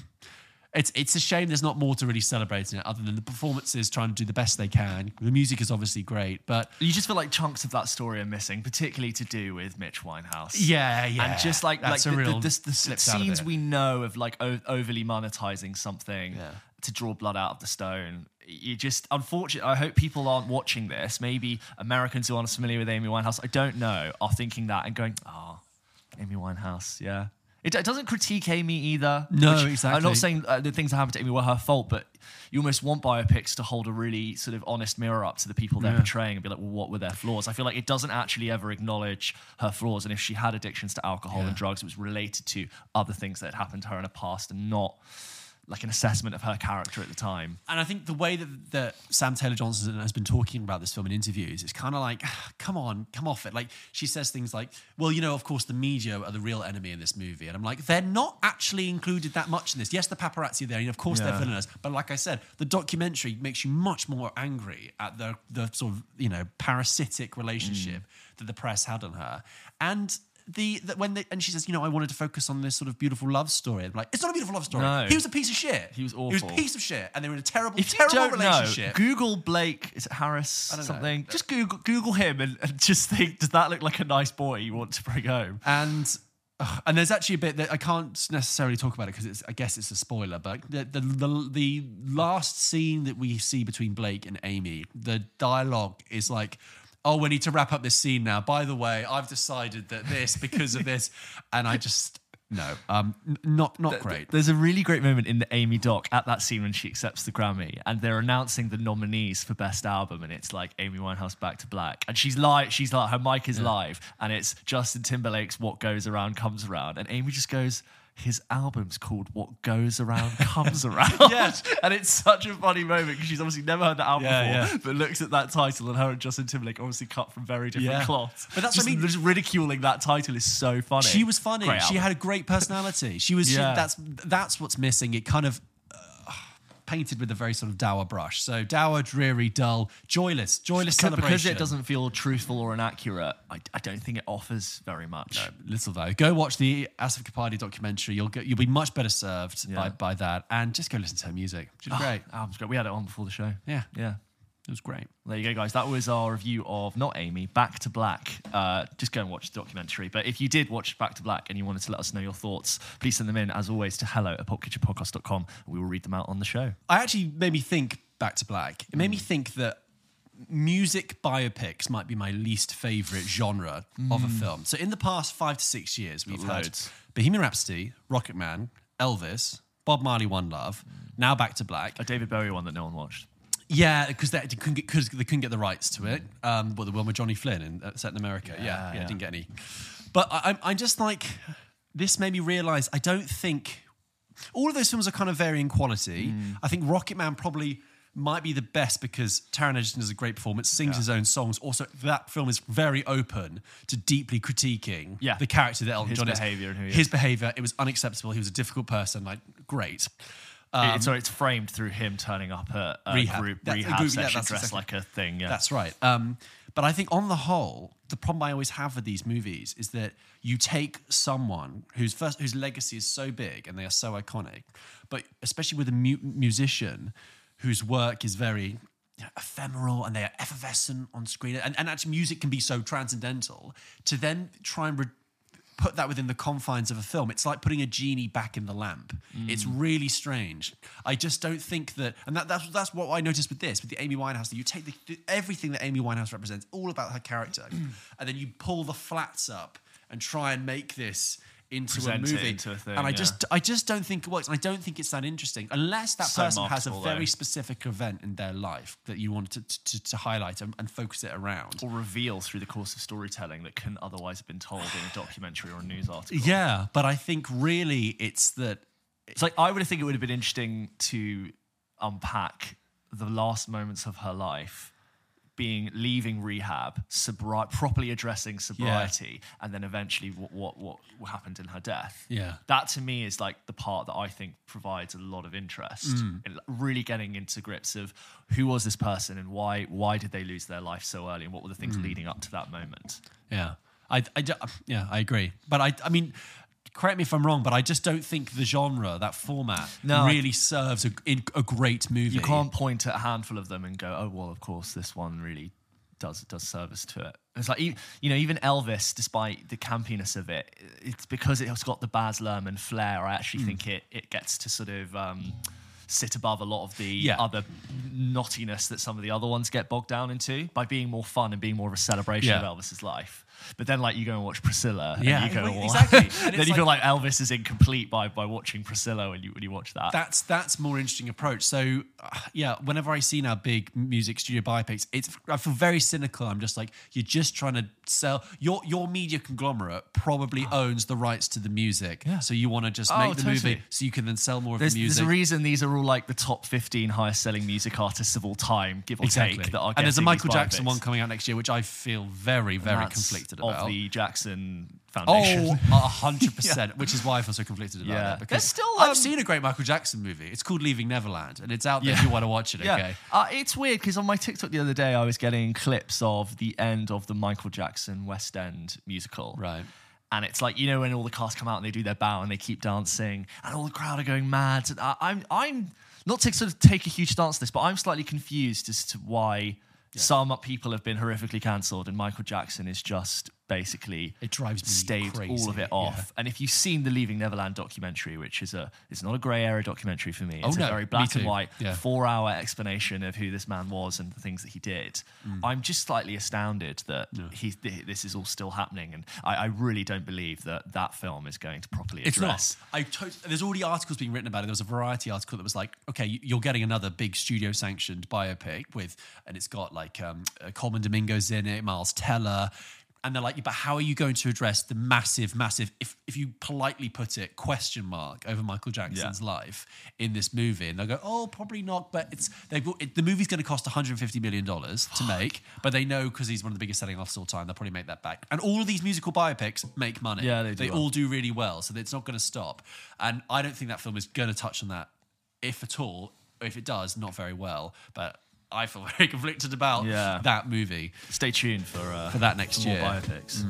It's a shame there's not more to really celebrate in it other than the performances trying to do the best they can. The music is obviously great, but...
You just feel like chunks of that story are missing, particularly to do with Mitch Winehouse.
Yeah.
And just like the scenes we know of like overly monetizing something to draw blood out of the stone. You just, unfortunately, I hope people aren't watching this. Maybe Americans who aren't familiar with Amy Winehouse, I don't know, are thinking that and going, Amy Winehouse, yeah. It doesn't critique Amy either.
No, exactly.
I'm not saying the things that happened to Amy were her fault, but you almost want biopics to hold a really sort of honest mirror up to the people they're portraying and be like, well, what were their flaws? I feel like it doesn't actually ever acknowledge her flaws. And if she had addictions to alcohol and drugs, it was related to other things that had happened to her in the past and not like an assessment of her character at the time.
And I think the way that Sam Taylor-Johnson has been talking about this film in interviews, it's kind of like, come on, come off it. Like, she says things like, well, of course, the media are the real enemy in this movie. And I'm like, they're not actually included that much in this. Yes, the paparazzi are there, and of course they're villainous. But like I said, the documentary makes you much more angry at the sort of, parasitic relationship that the press had on her. And... and she says, I wanted to focus on this sort of beautiful love story. I'm like, it's not a beautiful love story. No. He was a piece of shit.
He was awful.
He was a piece of shit, and they were in a terrible
Know,
relationship.
Google Blake. Is it Harris? Something. Just Google him and just think, does that look like a nice boy you want to bring home?
And there's actually a bit that I can't necessarily talk about it because I guess it's a spoiler. But the last scene that we see between Blake and Amy, the dialogue is like, oh, we need to wrap up this scene now. By the way, I've decided that this, because of this, and I just, no, not great.
There's a really great moment in the Amy doc at that scene when she accepts the Grammy and they're announcing the nominees for Best Album and it's like Amy Winehouse Back to Black. And she's like, her mic is live and it's Justin Timberlake's What Goes Around Comes Around. And Amy just goes, his album's called What Goes Around Comes Around.
Yes.
And it's such a funny moment because she's obviously never heard the album before, but looks at that title and her and Justin Timberlake obviously cut from very different cloths.
But that's what I mean.
Just ridiculing that title is so funny.
She was funny. She had a great personality. That's what's missing. It kind of painted with a very sort of dour brush. So dour, dreary, dull, joyless celebration.
Because it doesn't feel truthful or inaccurate, I don't think it offers very much.
No, little though. Go watch the Asif Kapadia documentary. You'll be much better served by that. And just go listen to her music. She's great.
Album's great. We had it on before the show.
Yeah. It was great.
There you go, guys. That was our review of Not Amy, Back to Black. Just go and watch the documentary. But if you did watch Back to Black and you wanted to let us know your thoughts, please send them in, as always, to hello@popkitchenpodcast.com, and we will read them out on the show.
I actually made me think Back to Black. It made me think that music biopics might be my least favourite genre of a film. So in the past 5 to 6 years, we've had Bohemian Rhapsody, Rocket Man, Elvis, Bob Marley, One Love, now Back to Black.
A David Bowie one that no one watched.
Yeah, because they couldn't get the rights to it. But the one with Johnny Flynn set in America. Yeah, didn't get any. But I'm just like, this made me realise I don't think all of those films are kind of varying quality. I think Rocket Man probably might be the best because Taron Egerton does a great performance, sings his own songs. Also, that film is very open to deeply critiquing the character that Elton John is. His behaviour, it was unacceptable. He was a difficult person. Like, great.
It's framed through him turning up at a rehab session dressed like a thing. Yeah.
That's right. But I think on the whole, the problem I always have with these movies is that you take someone whose legacy is so big and they are so iconic, but especially with a musician whose work is very ephemeral and they are effervescent on screen, and actually music can be so transcendental, to then try and put that within the confines of a film. It's like putting a genie back in the lamp. It's really strange. I just don't think that, and that's what I noticed with this, with the Amy Winehouse, that you take everything that Amy Winehouse represents, all about her character, and then you pull the flats up and try and make this into a movie.
Into a thing,
and I just don't think it works. And I don't think it's that interesting unless that person has a very specific event in their life that you want to highlight and focus it around.
Or reveal through the course of storytelling that couldn't otherwise have been told in a documentary or a news article.
Yeah, but I think really it's that...
It's like, I would think it would have been interesting to unpack the last moments of her life, leaving rehab, properly addressing sobriety, and then eventually what happened in her death.
Yeah,
that to me is like the part that I think provides a lot of interest in really getting into grips of who was this person and why did they lose their life so early and what were the things leading up to that moment.
Yeah, I agree, but I mean, correct me if I'm wrong, but I just don't think the genre, that format, really serves a great movie.
You can't point at a handful of them and go, oh, well, of course, this one really does service to it. It's like, even Elvis, despite the campiness of it, it's because it's got the Baz Luhrmann flair. I actually think it gets to sort of sit above a lot of the other knottiness that some of the other ones get bogged down into by being more fun and being more of a celebration of Elvis's life. But then, like, you go and watch Priscilla, and you go, well,
exactly. And
then you feel like Elvis is incomplete by watching Priscilla when you watch that.
That's more interesting approach. So, whenever I see now big music studio biopics, I feel very cynical. I'm just like, you're just trying to sell your media conglomerate probably owns the rights to the music. Yeah. So you want to just make the movie so you can then sell more of the music.
There's a reason these are all like the top 15 highest selling music artists of all time, give or take. That are
and there's a Michael Jackson one coming out next year, which I feel very, very conflicted about.
Of the Jackson Foundation.
100%, which is why I feel so conflicted about it. Because I've seen a great Michael Jackson movie. It's called Leaving Neverland, and it's out there if you want to watch it, okay?
It's weird, because on my TikTok the other day, I was getting clips of the end of the Michael Jackson West End musical.
Right.
And it's like, when all the cast come out and they do their bow and they keep dancing, and all the crowd are going mad. And I'm not to sort of take a huge stance on this, but I'm slightly confused as to why some people have been horrifically cancelled and Michael Jackson is just basically staved all of it off. And if you've seen the Leaving Neverland documentary, which is it's not a grey area documentary for me, it's a very black and white 4-hour explanation of who this man was and the things that he did. I'm just slightly astounded that this is all still happening, and I really don't believe that film is going to properly address.
It's not. There's already articles being written about it. There was a Variety article that was like, okay, you're getting another big studio sanctioned biopic and it's got like Coleman Domingo's in it, Miles Teller. And they're like, but how are you going to address the massive, if you politely put it, question mark over Michael Jackson's life in this movie? And they'll go, oh, probably not. But the movie's going to cost $150 million to make. But they know because he's one of the biggest selling artists of all time, they'll probably make that back. And all of these musical biopics make money.
Yeah,
they all do really well. So it's not going to stop. And I don't think that film is going to touch on that, if at all. If it does, not very well. But I feel very conflicted about that movie.
Stay tuned for
that next year.
More biopics.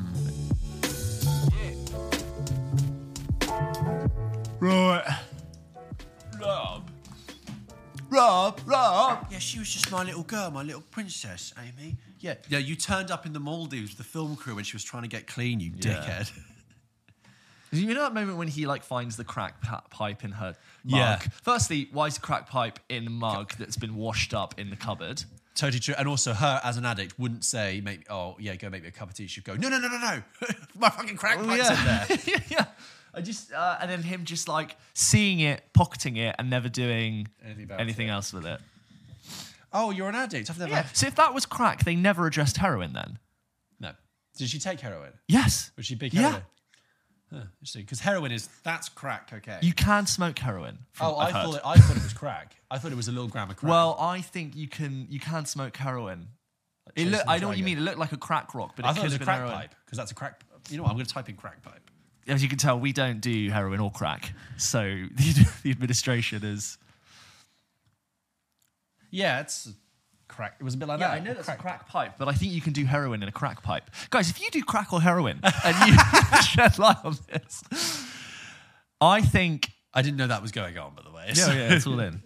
Right.
Rob.
Yeah, she was just my little girl, my little princess, Amy. Yeah, you turned up in the Maldives with the film crew when she was trying to get clean, you dickhead.
You know that moment when he like finds the crack pipe in her mug?
Yeah.
Firstly, why is the crack pipe in a mug that's been washed up in the cupboard?
Totally true. And also, her as an addict wouldn't say, go make me a cup of tea. She'd go, no. My fucking crack pipe's in there.
Yeah. I just and then him just like seeing it, pocketing it, and never doing anything else with it.
Oh, you're an addict. I've never.
Yeah. So if that was crack, they never addressed heroin then.
No. Did she take heroin?
Yes.
Was she big heroin? Huh, interesting. Because heroin that's crack cocaine.
You can smoke heroin.
I thought it was crack. I thought it was a little gram of crack.
Well, I think you can smoke heroin. I know what you mean. It looked like a crack rock, but
I thought it was a crack
heroin.
pipe because that's a crack. You know what? I'm going to type in crack pipe.
As you can tell, we don't do heroin or crack, so the administration is.
Yeah, it's crack. It was a bit like that.
Yeah, I know that's a crack pipe, but I think you can do heroin in a crack pipe. Guys, if you do crack or heroin and you shed light on this, I think...
I didn't know that was going on, by the way.
Yeah, it's all in.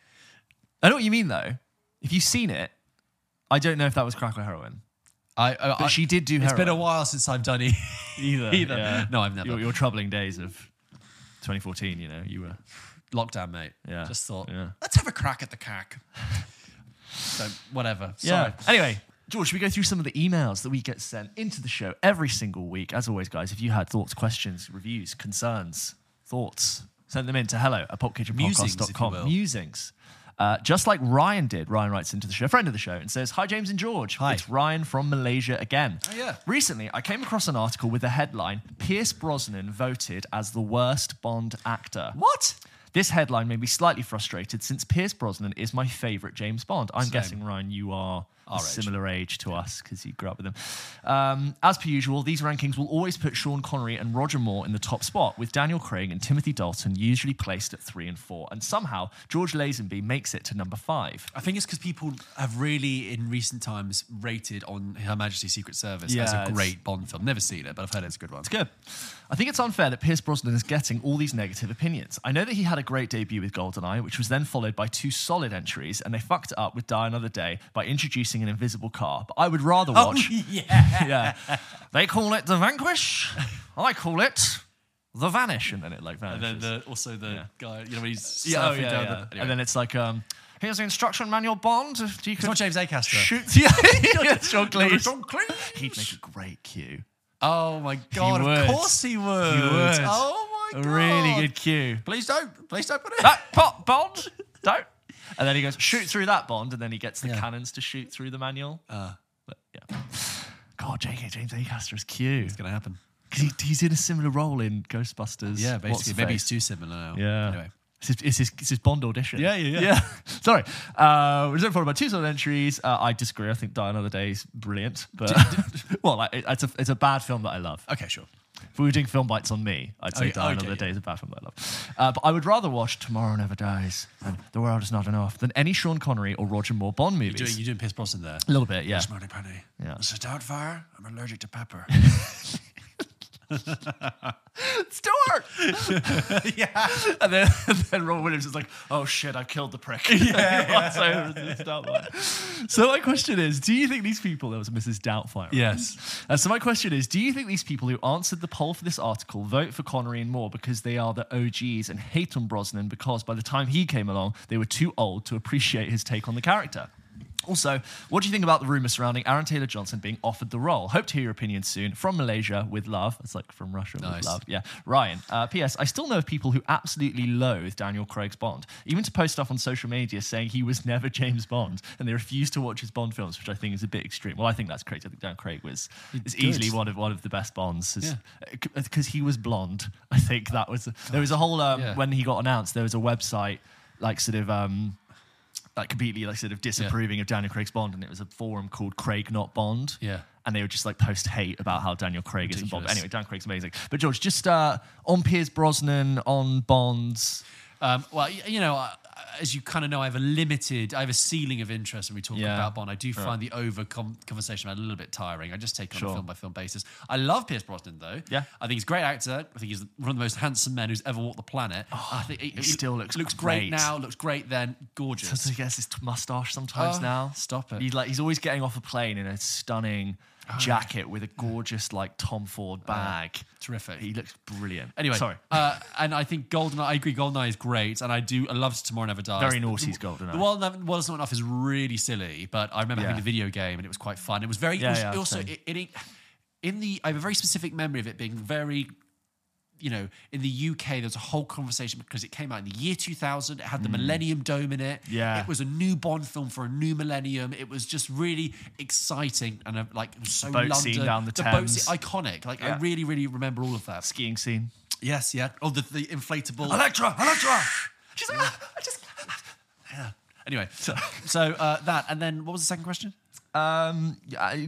I know what you mean, though. If you've seen it, I don't know if that was crack or heroin. But she did do heroin.
It's been a while since I've done either.
Yeah.
No, I've never.
Your troubling days of 2014, you were...
Lockdown, mate.
Yeah.
Just thought,
yeah.
Let's have a crack at the cack. So, whatever. Sorry.
Yeah. Anyway, George, should we go through some of the emails that we get sent into the show every single week? As always, guys, if you had thoughts, questions, reviews, concerns, thoughts, send them in to hello@popkitchenpodcast.com. Musings. Just like Ryan did. Ryan writes into the show, friend of the show, and says, "Hi, James and George.
Hi.
It's Ryan from Malaysia again.
Oh, yeah.
Recently, I came across an article with the headline, Pierce Brosnan voted as the worst Bond actor.
What?
This headline made me slightly frustrated since Pierce Brosnan is my favourite James Bond. I'm guessing, Ryan, you are a similar age to us because you grew up with him. As per usual, these rankings will always put Sean Connery and Roger Moore in the top spot, with Daniel Craig and Timothy Dalton usually placed at 3 and 4. And somehow, George Lazenby makes it to number 5.
I think it's because people have really, in recent times, rated on Her Majesty's Secret Service as a great Bond film. Never seen it, but I've heard it's a good one.
It's good. I think it's unfair that Pierce Brosnan is getting all these negative opinions. I know that he had a great debut with GoldenEye, which was then followed by 2 solid entries, and they fucked it up with Die Another Day by introducing an invisible car. But I would rather watch...
Oh, yeah.
They call it The Vanquish. I call it The Vanish. And then it like vanishes.
And then also the guy, when he's surfing down the... Anyway.
And then it's like... here's the instruction manual, Bond.
It's not James Acaster.
Shoot... Yeah, John Cleese. He'd make a great cue.
Oh my God! Of course he would. Oh my God!
A really good cue.
Please don't put it.
That Bond, don't. And then he goes shoot through that Bond, and then he gets the cannons to shoot through the manual. But yeah. God, J.K. James Acaster is cute.
It's gonna happen
because he's in a similar role in Ghostbusters.
Yeah, basically. Maybe he's too similar now.
Yeah.
Anyway.
It's his Bond audition.
Yeah.
Sorry. We're followed by 2 solid entries. I disagree. I think Die Another Day is brilliant. But it's a bad film that I love.
Okay, sure.
If we were doing film bites on me, I'd say Die Another Day is a bad film that I love. But I would rather watch Tomorrow Never Dies and The World Is Not Enough than any Sean Connery or Roger Moore Bond movies.
You're doing Pierce Brosnan there.
A little bit, yeah.
Smarty Penny.
Yeah.
Is it Doubtfire? I'm allergic to pepper.
Stuart!
Yeah.
And then Robin Williams is like, oh shit, I killed the prick. So my question is, do you think these people, there was Mrs. Doubtfire.
Yes.
So my question is, do you think these people who answered the poll for this article vote for Connery and Moore because they are the OGs and hate on Brosnan because by the time he came along, they were too old to appreciate his take on the character? Also, what do you think about the rumour surrounding Aaron Taylor-Johnson being offered the role? Hope to hear your opinion soon. From Malaysia, with love. It's like from Russia, with love. Yeah. Ryan, P.S. I still know of people who absolutely loathe Daniel Craig's Bond, even to post stuff on social media saying he was never James Bond, and they refuse to watch his Bond films, which I think is a bit extreme. Well, I think that's crazy. I think Daniel Craig is easily one of the best Bonds. Because he was blonde. I think that was... There was a whole... When he got announced, there was a website, like sort of... like completely like sort of disapproving of Daniel Craig's Bond, and it was a forum called Craig Not Bond.
Yeah.
And they would just like post hate about how Daniel Craig isn't Bond. But anyway, Daniel Craig's amazing. But George, just on Pierce Brosnan, on Bonds.
Well, as you kind of know, I have a ceiling of interest when we talk about Bond. I do find the conversation a little bit tiring. I just take it on a film-by-film basis. I love Pierce Brosnan, though.
Yeah.
I think he's a great actor. I think he's one of the most handsome men who's ever walked the planet. I think
he still looks
great now, looks great then, gorgeous.
So he gets his moustache sometimes now.
Stop it.
He's always getting off a plane in a stunning jacket with a gorgeous Tom Ford bag.
Terrific.
He looks brilliant.
Anyway,
sorry.
And I think GoldenEye, I agree, GoldenEye is great, and I love Tomorrow Never Dies.
Very naughty is GoldenEye.
The World Is Not Enough is really silly, but I remember having the video game and it was quite fun. It was very, I have a very specific memory of it being very, in the UK, there was a whole conversation because it came out in the year 2000. It had the Millennium Dome in it.
Yeah.
It was a new Bond film for a new millennium. It was just really exciting and it was so
boat
London.
scene down the
boat
Thames.
scene, iconic. I really, really remember all of that.
Skiing scene.
Yes, yeah. Oh, the inflatable.
Electra!
She's like, I just. Yeah. Anyway, so that, and then what was the second question? Was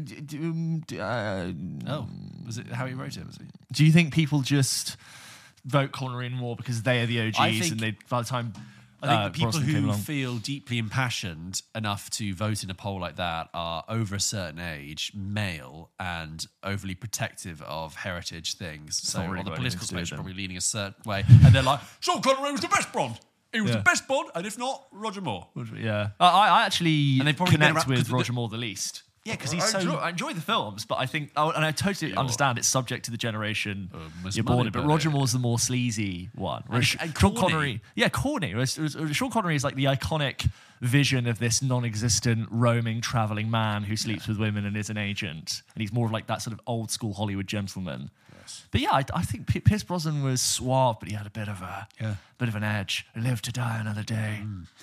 it how he wrote it? Was it?
Do you think people just vote Connery in more because they are the OGs and they by the time
I think people
Brosnan came
who
along.
feel deeply impassioned enough to vote in a poll like that are over a certain age, male, and overly protective of heritage things. So
not really
on the
got
political
anything to do with
spectrum,
them.
probably leaning a certain way, and they're like, Sean Connery was the best Bond. He was the best Bond, and if not, Roger Moore.
Yeah, I actually
And they've probably
connect
been around-
with
'cause
Roger Moore the least.
Yeah, because he's so.
I enjoy the films, but I think, and I totally understand it's subject to the generation
Miss
you're born
Money,
in. But
but
Roger Moore's the more sleazy one. Whereas
And
Sean
corny.
Connery, corny. Whereas Sean Connery is like the iconic vision of this non-existent roaming traveling man who sleeps with women and is an agent, and he's more of like that sort of old school Hollywood gentleman. Yes. But yeah, I think Pierce Brosnan was suave, but he had a bit of an edge. Live to die another day.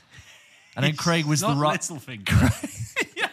And then Craig was
not
the right.
Littlefinger.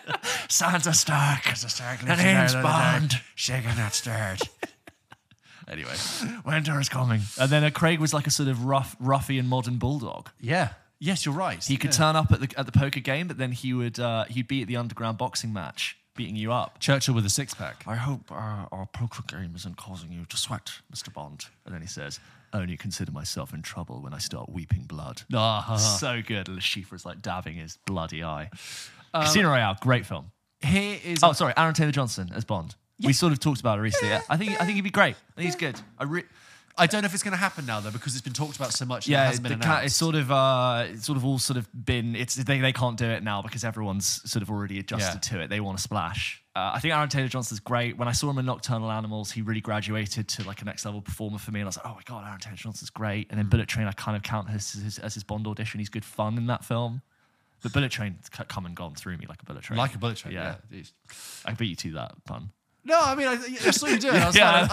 Sansa Stark. The name's Bond.
Shaking that start. Anyway,
Winter is coming. And then Craig was like a sort of ruffian modern bulldog.
yeah. Yes, you're right.
He could turn up at the poker game, but then he'd be at the underground boxing match, beating you up.
Churchill with a six-pack.
I hope our poker game isn't causing you to sweat, Mr. Bond. And then he says, I only consider myself in trouble when I start weeping blood. So good. And Schiffer's like dabbing his bloody eye. Casino Royale, great film.
Here is.
Oh, sorry, Aaron Taylor Johnson as Bond. Yeah. We sort of talked about it recently. I think he'd be great. I think he's good.
I don't know if it's going to happen now though because it's been talked about so much. And it hasn't been
it's
announced.
sort of all sort of been. They can't do it now because everyone's sort of already adjusted to it. They want to splash. I think Aaron Taylor Johnson's great. When I saw him in Nocturnal Animals, he really graduated to like a next level performer for me. And I was like, oh my god, Aaron Taylor Johnson's great. And then Bullet Train, I kind of count as his Bond audition. He's good fun in that film. But Bullet Train's come and gone through me like a bullet train.
Like a bullet train.
Yeah. I beat you to that pun.
No, I mean, I saw you do it.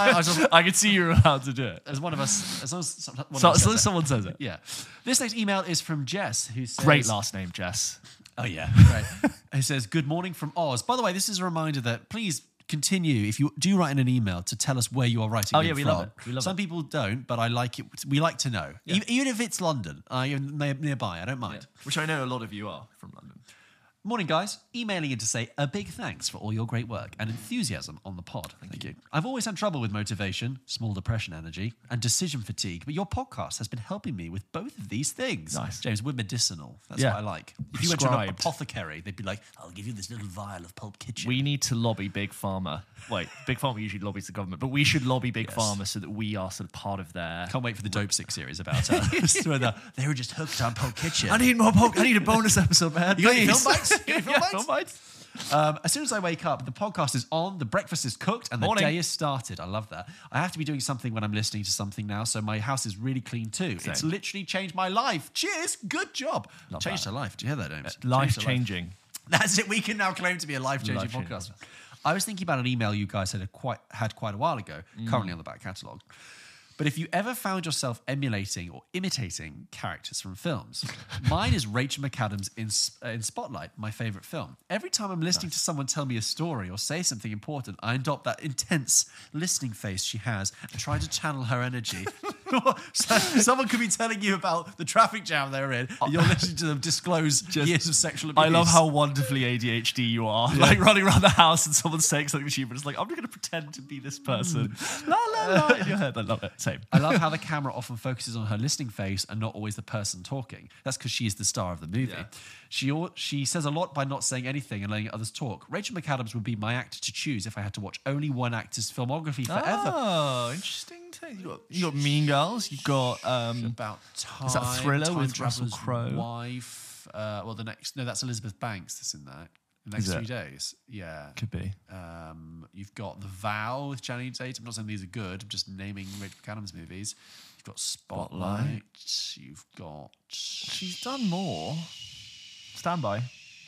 I could see you were allowed to do it.
As one of us, as long as
Someone says it.
Yeah. This next email is from Jess, who says...
Great last name, Jess.
Oh, yeah. Right. Who says, good morning from Oz. By the way, this is a reminder that please continue, if you do write in an email, to tell us where you are writing
we
from.
love it. We love
Some people don't, but I like it. We like to know.
Yeah.
Even if it's London, nearby, I don't mind.
Yeah. Which I know a lot of you are from London.
Morning, guys. Emailing in to say a big thanks for all your great work and enthusiasm on the pod. Thank you. I've always had trouble with motivation, small depression energy, and decision fatigue, but your podcast has been helping me with both of these things.
Nice.
James, we're medicinal. That's what I like. If you went to an
Prescribed.
apothecary, they'd be like, I'll give you this little vial of Pulp Kitchen.
We need to lobby Big Pharma. Wait, Big Pharma usually lobbies the government, but we should lobby Big Pharma so that we are sort of part of their...
Can't wait for the Dope Sick series about where they were just hooked on Pulp Kitchen.
I need more Pulp. I need a bonus episode, man.
You got any
Please.
film bites? You got any film
Yeah,
bites?
film bites.
As soon as I wake up, the podcast is on, the breakfast is cooked, and the
Morning.
day is started. I love that. I have to be doing something when I'm listening to something now, so my house is really clean too.
Same.
It's literally changed my life. Cheers. Good job.
Not
Changed
bad.
her life. Do you hear that, James?
Life-changing.
That's it. We can now claim to be a life-changing
Life-changing
podcast. I was thinking about an email you guys had quite a while ago, currently on the back catalogue. But if you ever found yourself emulating or imitating characters from films, mine is Rachel McAdams in Spotlight, my favourite film. Every time I'm listening to someone tell me a story or say something important, I adopt that intense listening face she has and try to channel her energy Someone could be telling you about the traffic jam they're in, and you're listening to them disclose years of sexual abuse.
I love how wonderfully ADHD you are. Yeah. Like running around the house and someone's saying something to you, but it's like, I'm going to pretend to be this person. La, la, la, in your head. I love it. Same.
I love how the camera often focuses on her listening face and not always the person talking. That's because she is the star of the movie. Yeah. She says a lot by not saying anything and letting others talk. Rachel McAdams would be my actor to choose if I had to watch only one actor's filmography forever.
Oh, interesting. You got Mean Girls. You got
About Time.
Is that Thriller
Time
with Russell
Traveler's
Crowe?
Wife. That's Elizabeth Banks that's in that. The next 3 days. Yeah.
Could be.
You've got The Vow with Channing Tatum. I'm not saying these are good. I'm just naming Rachel McAdams movies. You've got Spotlight. You've got...
She's done more. Stand by.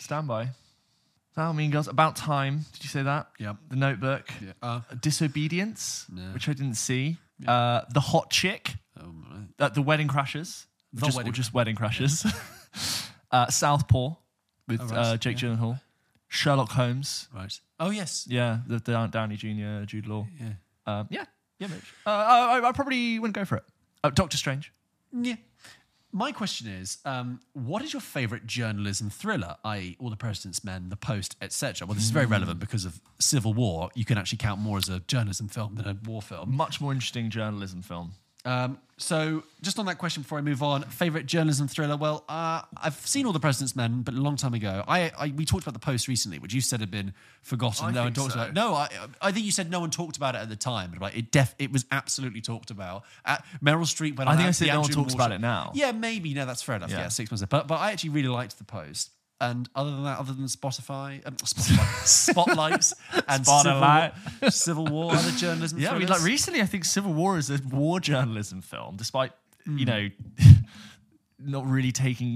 Mean Girls. About Time. Did you say that?
Yep.
The Notebook.
Yeah.
Disobedience, which I didn't see. Yeah. The Hot Chick.
Oh, right.
The Wedding Crashers. Just Wedding Crashers.
Yeah.
Southpaw with Jake Gyllenhaal. Sherlock Holmes.
Right. Oh, yes.
Yeah, the Downey Jr., Jude Law.
Yeah.
Yeah, Mitch. I probably wouldn't go for it. Doctor Strange.
Yeah. My question is, what is your favourite journalism thriller, i.e. All the President's Men, The Post, etc.? Well, this is very relevant because of Civil War. You can actually count more as a journalism film than a war film.
Much more interesting journalism film.
So, just on that question before I move on, favourite journalism thriller? Well, I've seen All the President's Men, but a long time ago. We talked about The Post recently, which you said had been forgotten. No one talked about it. No, I think you said no one talked about it at the time. But it was absolutely talked about. Meryl Streep went on.
I think I said no one talks about it now.
Yeah, maybe. No, that's fair enough. Yeah, 6 months ago. But I actually really liked The Post. And other than that, other than Spotlight, and Civil War, other journalism
thrillers?
I mean,
like recently, I think Civil War is a war journalism film, despite, not really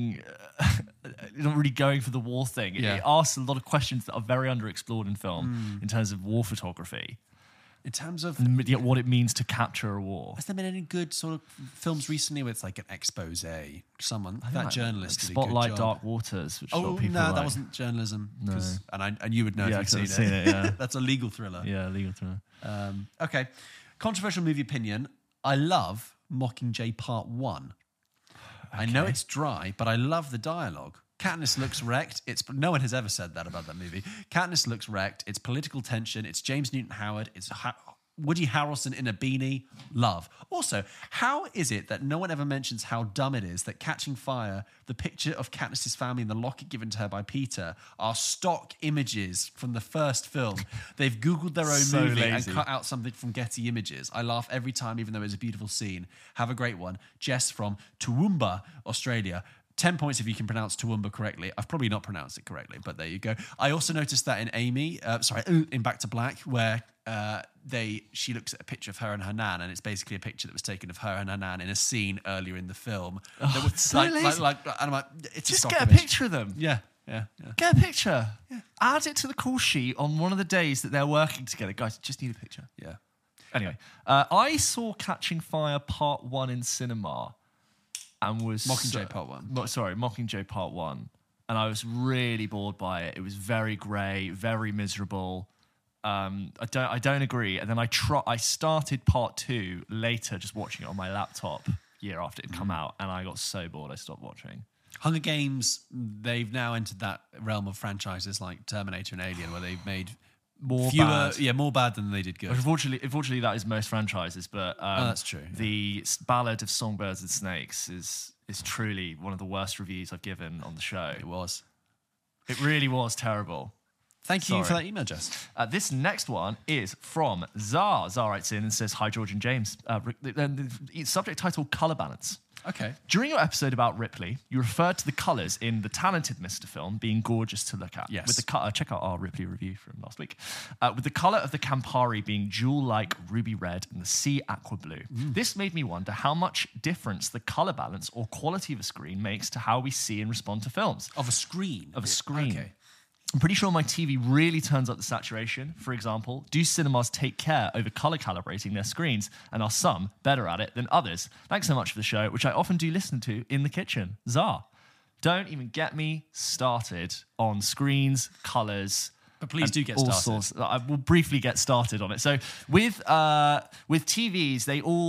going for the war thing. It asks a lot of questions that are very underexplored in film in terms of war photography.
In terms of
what it means to capture a war.
Has there been any good sort of films recently where it's like an expose? Someone, that journalist did a
Spotlight,
good job.
Dark Waters, which a lot of people
that wasn't journalism.
No.
And you would know if you've seen it. Yeah. That's a legal thriller.
Yeah, legal thriller.
Okay. Controversial movie opinion. I love Mockingjay Part 1. Okay. I know it's dry, but I love the dialogue. Katniss looks wrecked. No one has ever said that about that movie. Katniss looks wrecked. It's political tension. It's James Newton Howard. It's Woody Harrelson in a beanie. Love. Also, how is it that no one ever mentions how dumb it is that Catching Fire, the picture of Katniss's family and the locket given to her by Peter, are stock images from the first film? They've Googled their own movie lazy. And cut out something from Getty Images. I laugh every time, even though it's a beautiful scene. Have a great one. Jess from Toowoomba, Australia. 10 points if you can pronounce Toowoomba correctly. I've probably not pronounced it correctly, but there you go. I also noticed that in in Back to Black, where she looks at a picture of her and her nan, and it's basically a picture that was taken of her and her nan in a scene earlier in the film.
Oh, it's so lazy.
And I'm like, it's
just
a
get a
image.
picture of them.
Yeah.
Get a picture. Yeah. Add it to the call sheet on one of the days that they're working together. Guys, just need a picture.
Yeah.
Anyway, I saw Catching Fire Part 1 in cinema. And was
Mockingjay Part 1.
Mockingjay Part 1. And I was really bored by it. It was very grey, very miserable. I don't agree. And then I started Part 2 later, just watching it on my laptop year after it had come out, and I got so bored I stopped watching.
Hunger Games, they've now entered that realm of franchises like Terminator and Alien, where they've made more bad than they did good.
Unfortunately, that is most franchises, but
that's true.
The Ballad of Songbirds and Snakes is truly one of the worst reviews I've given on the show. It really was terrible.
Thank you for that email, Jess.
This next one is from Zar. Zar writes in and says, "Hi, George and James." Subject title: Colour Balance.
Okay.
During your episode about Ripley, you referred to the colours in The Talented Mr. film being gorgeous to look at.
Yes.
With the check out our Ripley review from last week. With the colour of the Campari being jewel-like ruby red and the sea aqua blue. This made me wonder how much difference the colour balance or quality of a screen makes to how we see and respond to films.
Of a screen?
Okay. I'm pretty sure my TV really turns up the saturation. For example, do cinemas take care over colour calibrating their screens, and are some better at it than others? Thanks so much for the show, which I often do listen to in the kitchen. Zar. Don't even get me started on screens, colours.
But please do get started.
I will briefly get started on it. So with TVs,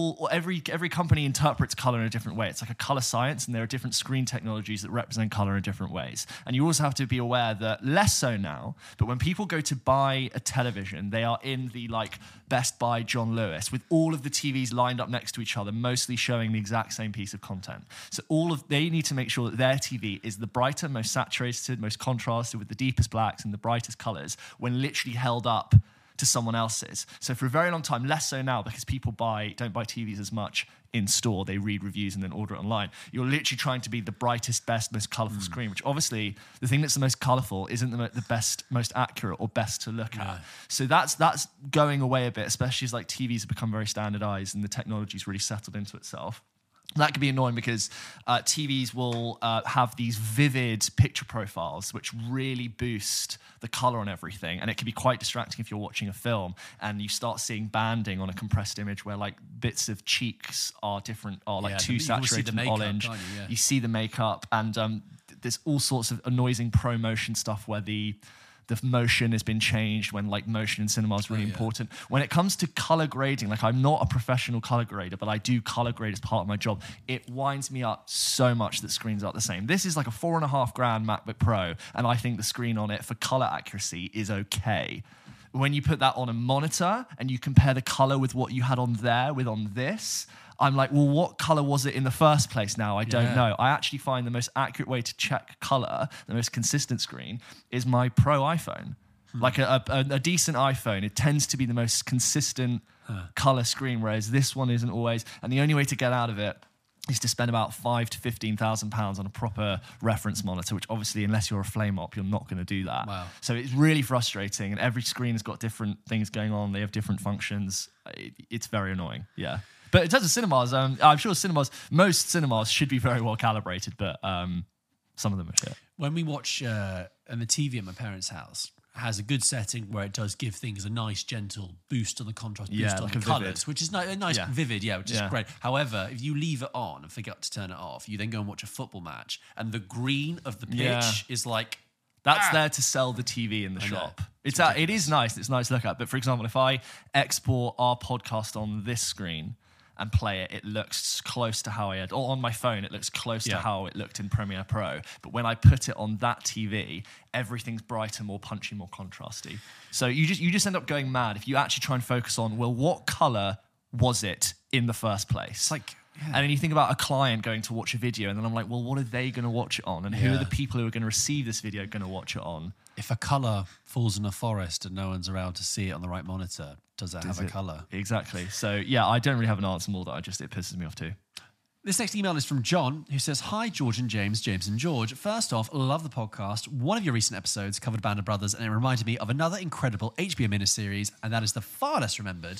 every company interprets color in a different way. It's like a color science, and there are different screen technologies that represent color in different ways. And you also have to be aware that less so now, but when people go to buy a television, they are in the like Best Buy John Lewis with all of the TVs lined up next to each other, mostly showing the exact same piece of content. So they need to make sure that their TV is the brighter, most saturated, most contrasted with the deepest blacks and the brightest colors when literally held up to someone else's. So for a very long time, less so now because people don't buy TVs as much in store. They read reviews and then order it online. You're literally trying to be the brightest, best, most colourful screen, which obviously the thing that's the most colourful isn't the best, most accurate or best to look at. So that's going away a bit, especially as like TVs have become very standardised and the technology's really settled into itself. That can be annoying because TVs will have these vivid picture profiles which really boost the color on everything, and it can be quite distracting if you're watching a film and you start seeing banding on a compressed image where like bits of cheeks are different, are like too saturated in orange. You see the makeup, and there's all sorts of annoying pro-motion stuff where the motion has been changed when like motion in cinema is really important. When it comes to color grading, like I'm not a professional color grader, but I do color grade as part of my job. It winds me up so much that screens aren't the same. This is like a $4,500 MacBook Pro, and I think the screen on it for color accuracy is okay. When you put that on a monitor and you compare the color with what you had on there with on this, I'm like, well, what color was it in the first place now? I don't know. I actually find the most accurate way to check color, the most consistent screen, is my Pro iPhone. Like a decent iPhone, it tends to be the most consistent color screen, whereas this one isn't always. And the only way to get out of it is to spend about £5,000 to £15,000 on a proper reference monitor, which obviously, unless you're a flame op, you're not going to do that. Wow. So it's really frustrating, and every screen has got different things going on. They have different functions. It's very annoying, yeah. But in terms of cinemas, I'm sure most cinemas should be very well calibrated, but some of them are shit.
When we watch, and the TV at my parents' house has a good setting where it does give things a nice, gentle boost on the contrast, boost on like the colours, which is a nice, vivid, which is great. However, if you leave it on and forget to turn it off, you then go and watch a football match, and the green of the pitch is like...
That's there to sell the TV in the shop. It is nice. It's nice to look at. But for example, if I export our podcast on this screen and play it, it looks close to how I had, or on my phone, it looks close to how it looked in Premiere Pro. But when I put it on that TV, everything's brighter, more punchy, more contrasty. So you just end up going mad if you actually try and focus on, well, what color was it in the first place?
It's like...
And then you think about a client going to watch a video, and then I'm like, well, what are they going to watch it on? And who are the people who are going to receive this video going to watch it on?
If a colour falls in a forest and no one's around to see it on the right monitor, does it have a colour?
Exactly. So, yeah, I don't really have an answer more that it pisses me off too.
This next email is from John, who says, "Hi, George and James, James and George. First off, love the podcast. One of your recent episodes covered Band of Brothers, and it reminded me of another incredible HBO miniseries, and that is the far less remembered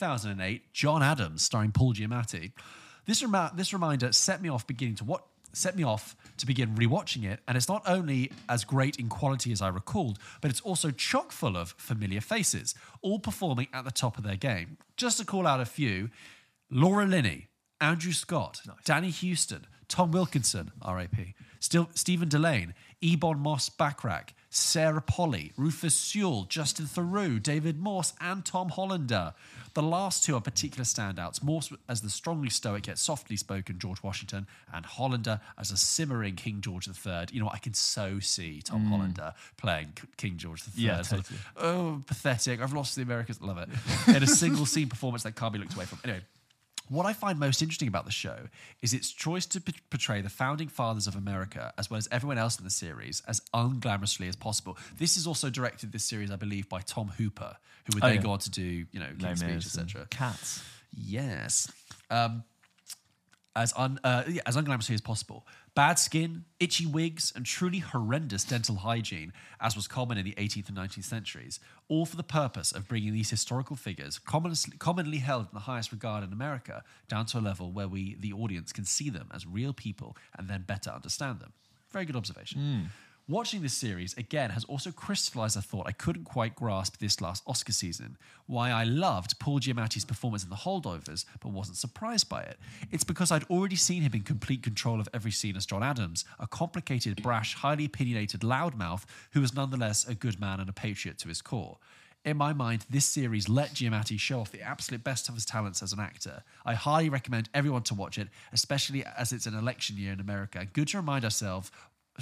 2008 John Adams, starring Paul Giamatti. This reminder set me off to begin rewatching it, and it's not only as great in quality as I recalled, but it's also chock full of familiar faces, all performing at the top of their game. Just to call out a few: Laura Linney, Andrew Scott, Danny Houston, Tom Wilkinson, R.I.P., Stephen Delane, Ebon Moss-Bachrach, Sarah Polley, Rufus Sewell, Justin Theroux, David Morse, and Tom Hollander. The last two are particular standouts, Morse as the strongly stoic yet softly spoken George Washington, and Hollander as a simmering King George III. You know what? I can so see Tom Hollander playing King George III.
Yeah, totally.
Oh, pathetic. I've lost the Americans. Love it. In a single scene performance that can't be looked away from. Anyway, what I find most interesting about the show is its choice to portray the founding fathers of America, as well as everyone else in the series, as unglamorously as possible. This is also directed, this series, I believe, by Tom Hooper, who would then go on to do, King's Speech, etc.
Cats.
Yes. As unglamorously as possible. Bad skin, itchy wigs, and truly horrendous dental hygiene, as was common in the 18th and 19th centuries, all for the purpose of bringing these historical figures, commonly held in the highest regard in America, down to a level where we, the audience, can see them as real people and then better understand them. Very good observation. Watching this series, again, has also crystallized a thought I couldn't quite grasp this last Oscar season. Why I loved Paul Giamatti's performance in The Holdovers, but wasn't surprised by it. It's because I'd already seen him in complete control of every scene as John Adams, a complicated, brash, highly opinionated loudmouth who was nonetheless a good man and a patriot to his core. In my mind, this series let Giamatti show off the absolute best of his talents as an actor. I highly recommend everyone to watch it, especially as it's an election year in America. Good to remind ourselves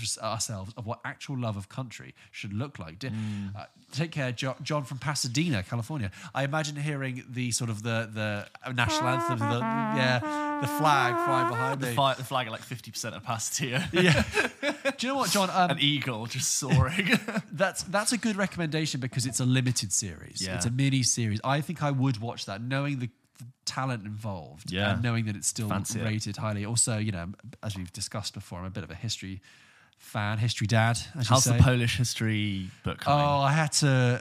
of what actual love of country should look like. Take care, John from Pasadena, California. I imagine hearing the sort of the national anthem, the flag flying behind me.
The flag at like 50% of Pasadena.
Yeah. Do you know what, John?
An eagle just soaring.
That's a good recommendation because it's a limited series.
Yeah.
It's a mini series. I think I would watch that, knowing the talent involved and knowing that it's still rated highly. Also, as we've discussed before, I'm a bit of a history dad.
How's the Polish history book coming?
Oh, I had to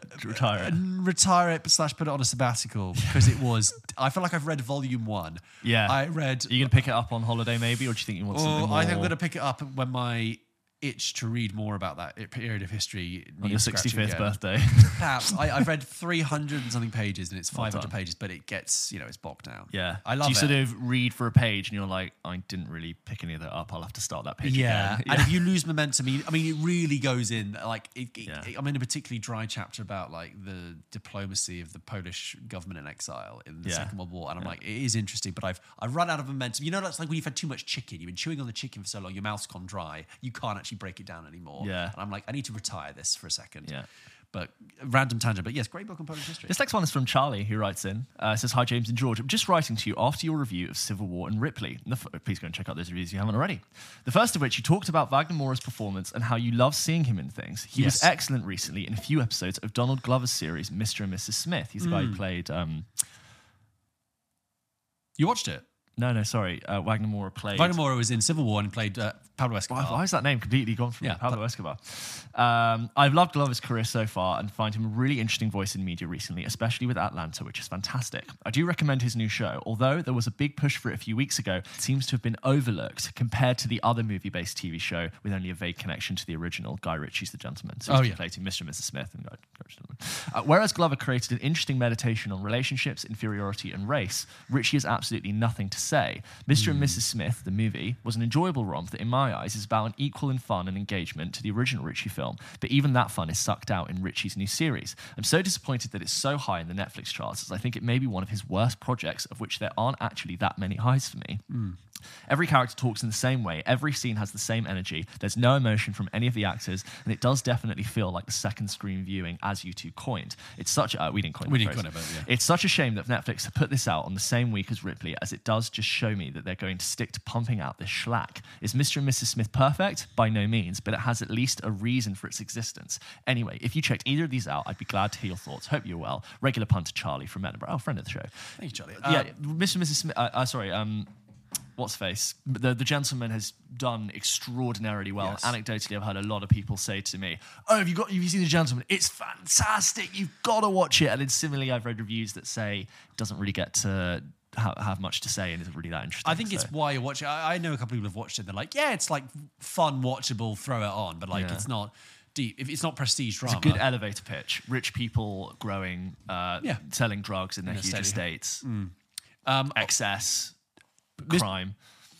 retire it / put it on a sabbatical because it was. I feel like I've read volume 1.
Yeah,
I read.
Are you gonna pick it up on holiday maybe, or do you think you want something more?
I think I'm gonna pick it up when my itch to read more about that period of history
on your 65th birthday.
Perhaps. I've read 300 and something pages and it's 500 pages, but it gets, it's bogged down.
Yeah.
I love it.
Do you sort of read for a page and you're like, I didn't really pick any of that up. I'll have to start that page again.
And if you lose momentum, it really goes in, like, I'm in a particularly dry chapter about, like, the diplomacy of the Polish government in exile in the Second World War. And I'm like, it is interesting, but I've run out of momentum. That's like when you've had too much chicken. You've been chewing on the chicken for so long, your mouth's gone dry. You can't actually break it down anymore.
Yeah.
And I'm like, I need to retire this for a second.
Yeah.
But random tangent. But yes, great book on Polish history.
This next one is from Charlie, who writes in. Says, hi, James and George. I'm just writing to you after your review of Civil War and Ripley. Please go and check out those reviews if you haven't already. The first of which, you talked about Wagner Moura's performance and how you love seeing him in things. He was excellent recently in a few episodes of Donald Glover's series, Mr. and Mrs. Smith. He's the guy who played...
You watched it?
No, sorry. Wagner Moura played...
Wagner Moura was in Civil War and played Pablo Escobar.
Why is that name completely gone from me? Pablo Escobar. I've loved Glover's career so far and find him a really interesting voice in media recently, especially with Atlanta, which is fantastic. I do recommend his new show, although there was a big push for it a few weeks ago. It seems to have been overlooked compared to the other movie-based TV show with only a vague connection to the original, Guy Ritchie's The Gentleman. So he's playing Mr. and Mrs. Smith and Guy Ritchie. Whereas Glover created an interesting meditation on relationships, inferiority, and race, Ritchie has absolutely nothing to say. Mr. and Mrs. Smith, the movie, was an enjoyable romp that, in my eyes, is about an equal in fun and engagement to the original Ritchie film, but even that fun is sucked out in Ritchie's new series. I'm so disappointed that it's so high in the Netflix charts, as I think it may be one of his worst projects, of which there aren't actually that many highs for me. Every character talks in the same way, every scene has the same energy, there's no emotion from any of the actors, and it does definitely feel like the second screen viewing, as you two coined. It's such we didn't coin it, but it's such a shame that Netflix have put this out on the same week as Ripley, as it does just show me that they're going to stick to pumping out this schlack. Is Mr. and Mrs. Smith perfect? By no means, but it has at least a reason for its existence. Anyway, if you checked either of these out, I'd be glad to hear your thoughts. Hope you're well. Regular punter Charlie from Edinburgh. Oh, friend of the show.
Thank you, Charlie.
Mr. and Mrs. Smith, what's face? The Gentleman has done extraordinarily well. Yes. Anecdotally, I've heard a lot of people say to me, "Oh, have you seen The Gentleman? It's fantastic. You've got to watch it." And then similarly, I've read reviews that say it doesn't really get to have much to say and isn't really that interesting.
I think it's why you watch it. I know a couple of people have watched it. And they're like, yeah, it's like fun, watchable, throw it on, but like it's not deep. If it's not prestige drama,
it's a good elevator pitch. Rich people growing, selling drugs in their huge estates, excess. Crime.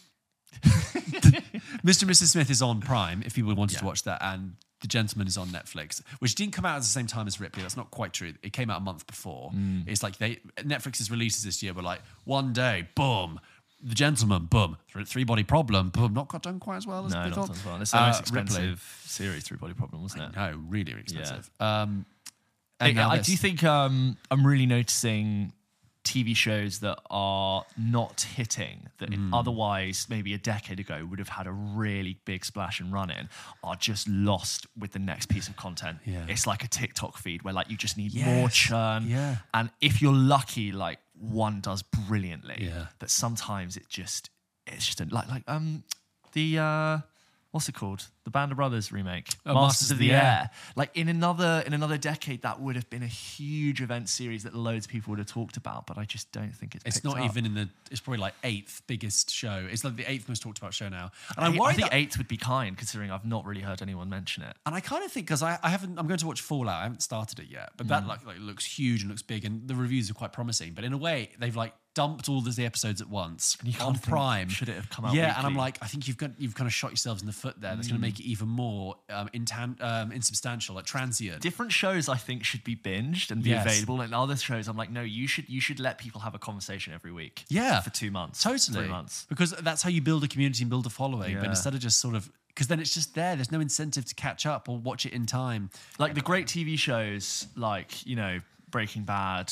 Mr. and Mrs. Smith is on Prime if people wanted to watch that, and The Gentleman is on Netflix, which didn't come out at the same time as Ripley. That's not quite true. It came out a month before. It's like Netflix's releases this year were like one day, boom, The Gentleman, boom, Three Body Problem, boom, not got done quite as well as they thought.
As well. It's the most expensive series, Three Body Problem, wasn't it?
No, really, really expensive.
Yeah. I do think I'm really noticing TV shows that are not hitting, that otherwise maybe a decade ago would have had a really big splash and run in, are just lost with the next piece of content. Yeah. It's like a TikTok feed where like you just need more churn. Yeah. And if you're lucky, like one does brilliantly. Yeah. But sometimes it's just what's it called? The Band of Brothers remake, Masters of the Air. Like in another decade, that would have been a huge event series that loads of people would have talked about. But I just don't think it's
not
up.
even in the. It's probably like 8th biggest show. It's like the 8th most talked about show now. And
I think 8th would be kind, considering I've not really heard anyone mention it.
And I kind of think because I haven't. I'm going to watch Fallout. I haven't started it yet, but that like looks huge and looks big, and the reviews are quite promising. But in a way, they've like dumped all the episodes at once on Prime.
Should it have come out?
Yeah,
weekly?
and I'm like, I think you've kind of shot yourselves in the foot there. That's going to make it even more insubstantial, like transient.
Different shows, I think, should be binged and be available. And other shows, I'm like, no, you should let people have a conversation every week.
Yeah,
for 2 months,
totally.
3 months,
because that's how you build a community and build a following. But instead of just sort of. Because then it's just there. There's no incentive to catch up or watch it in time.
Like the great TV shows, like Breaking Bad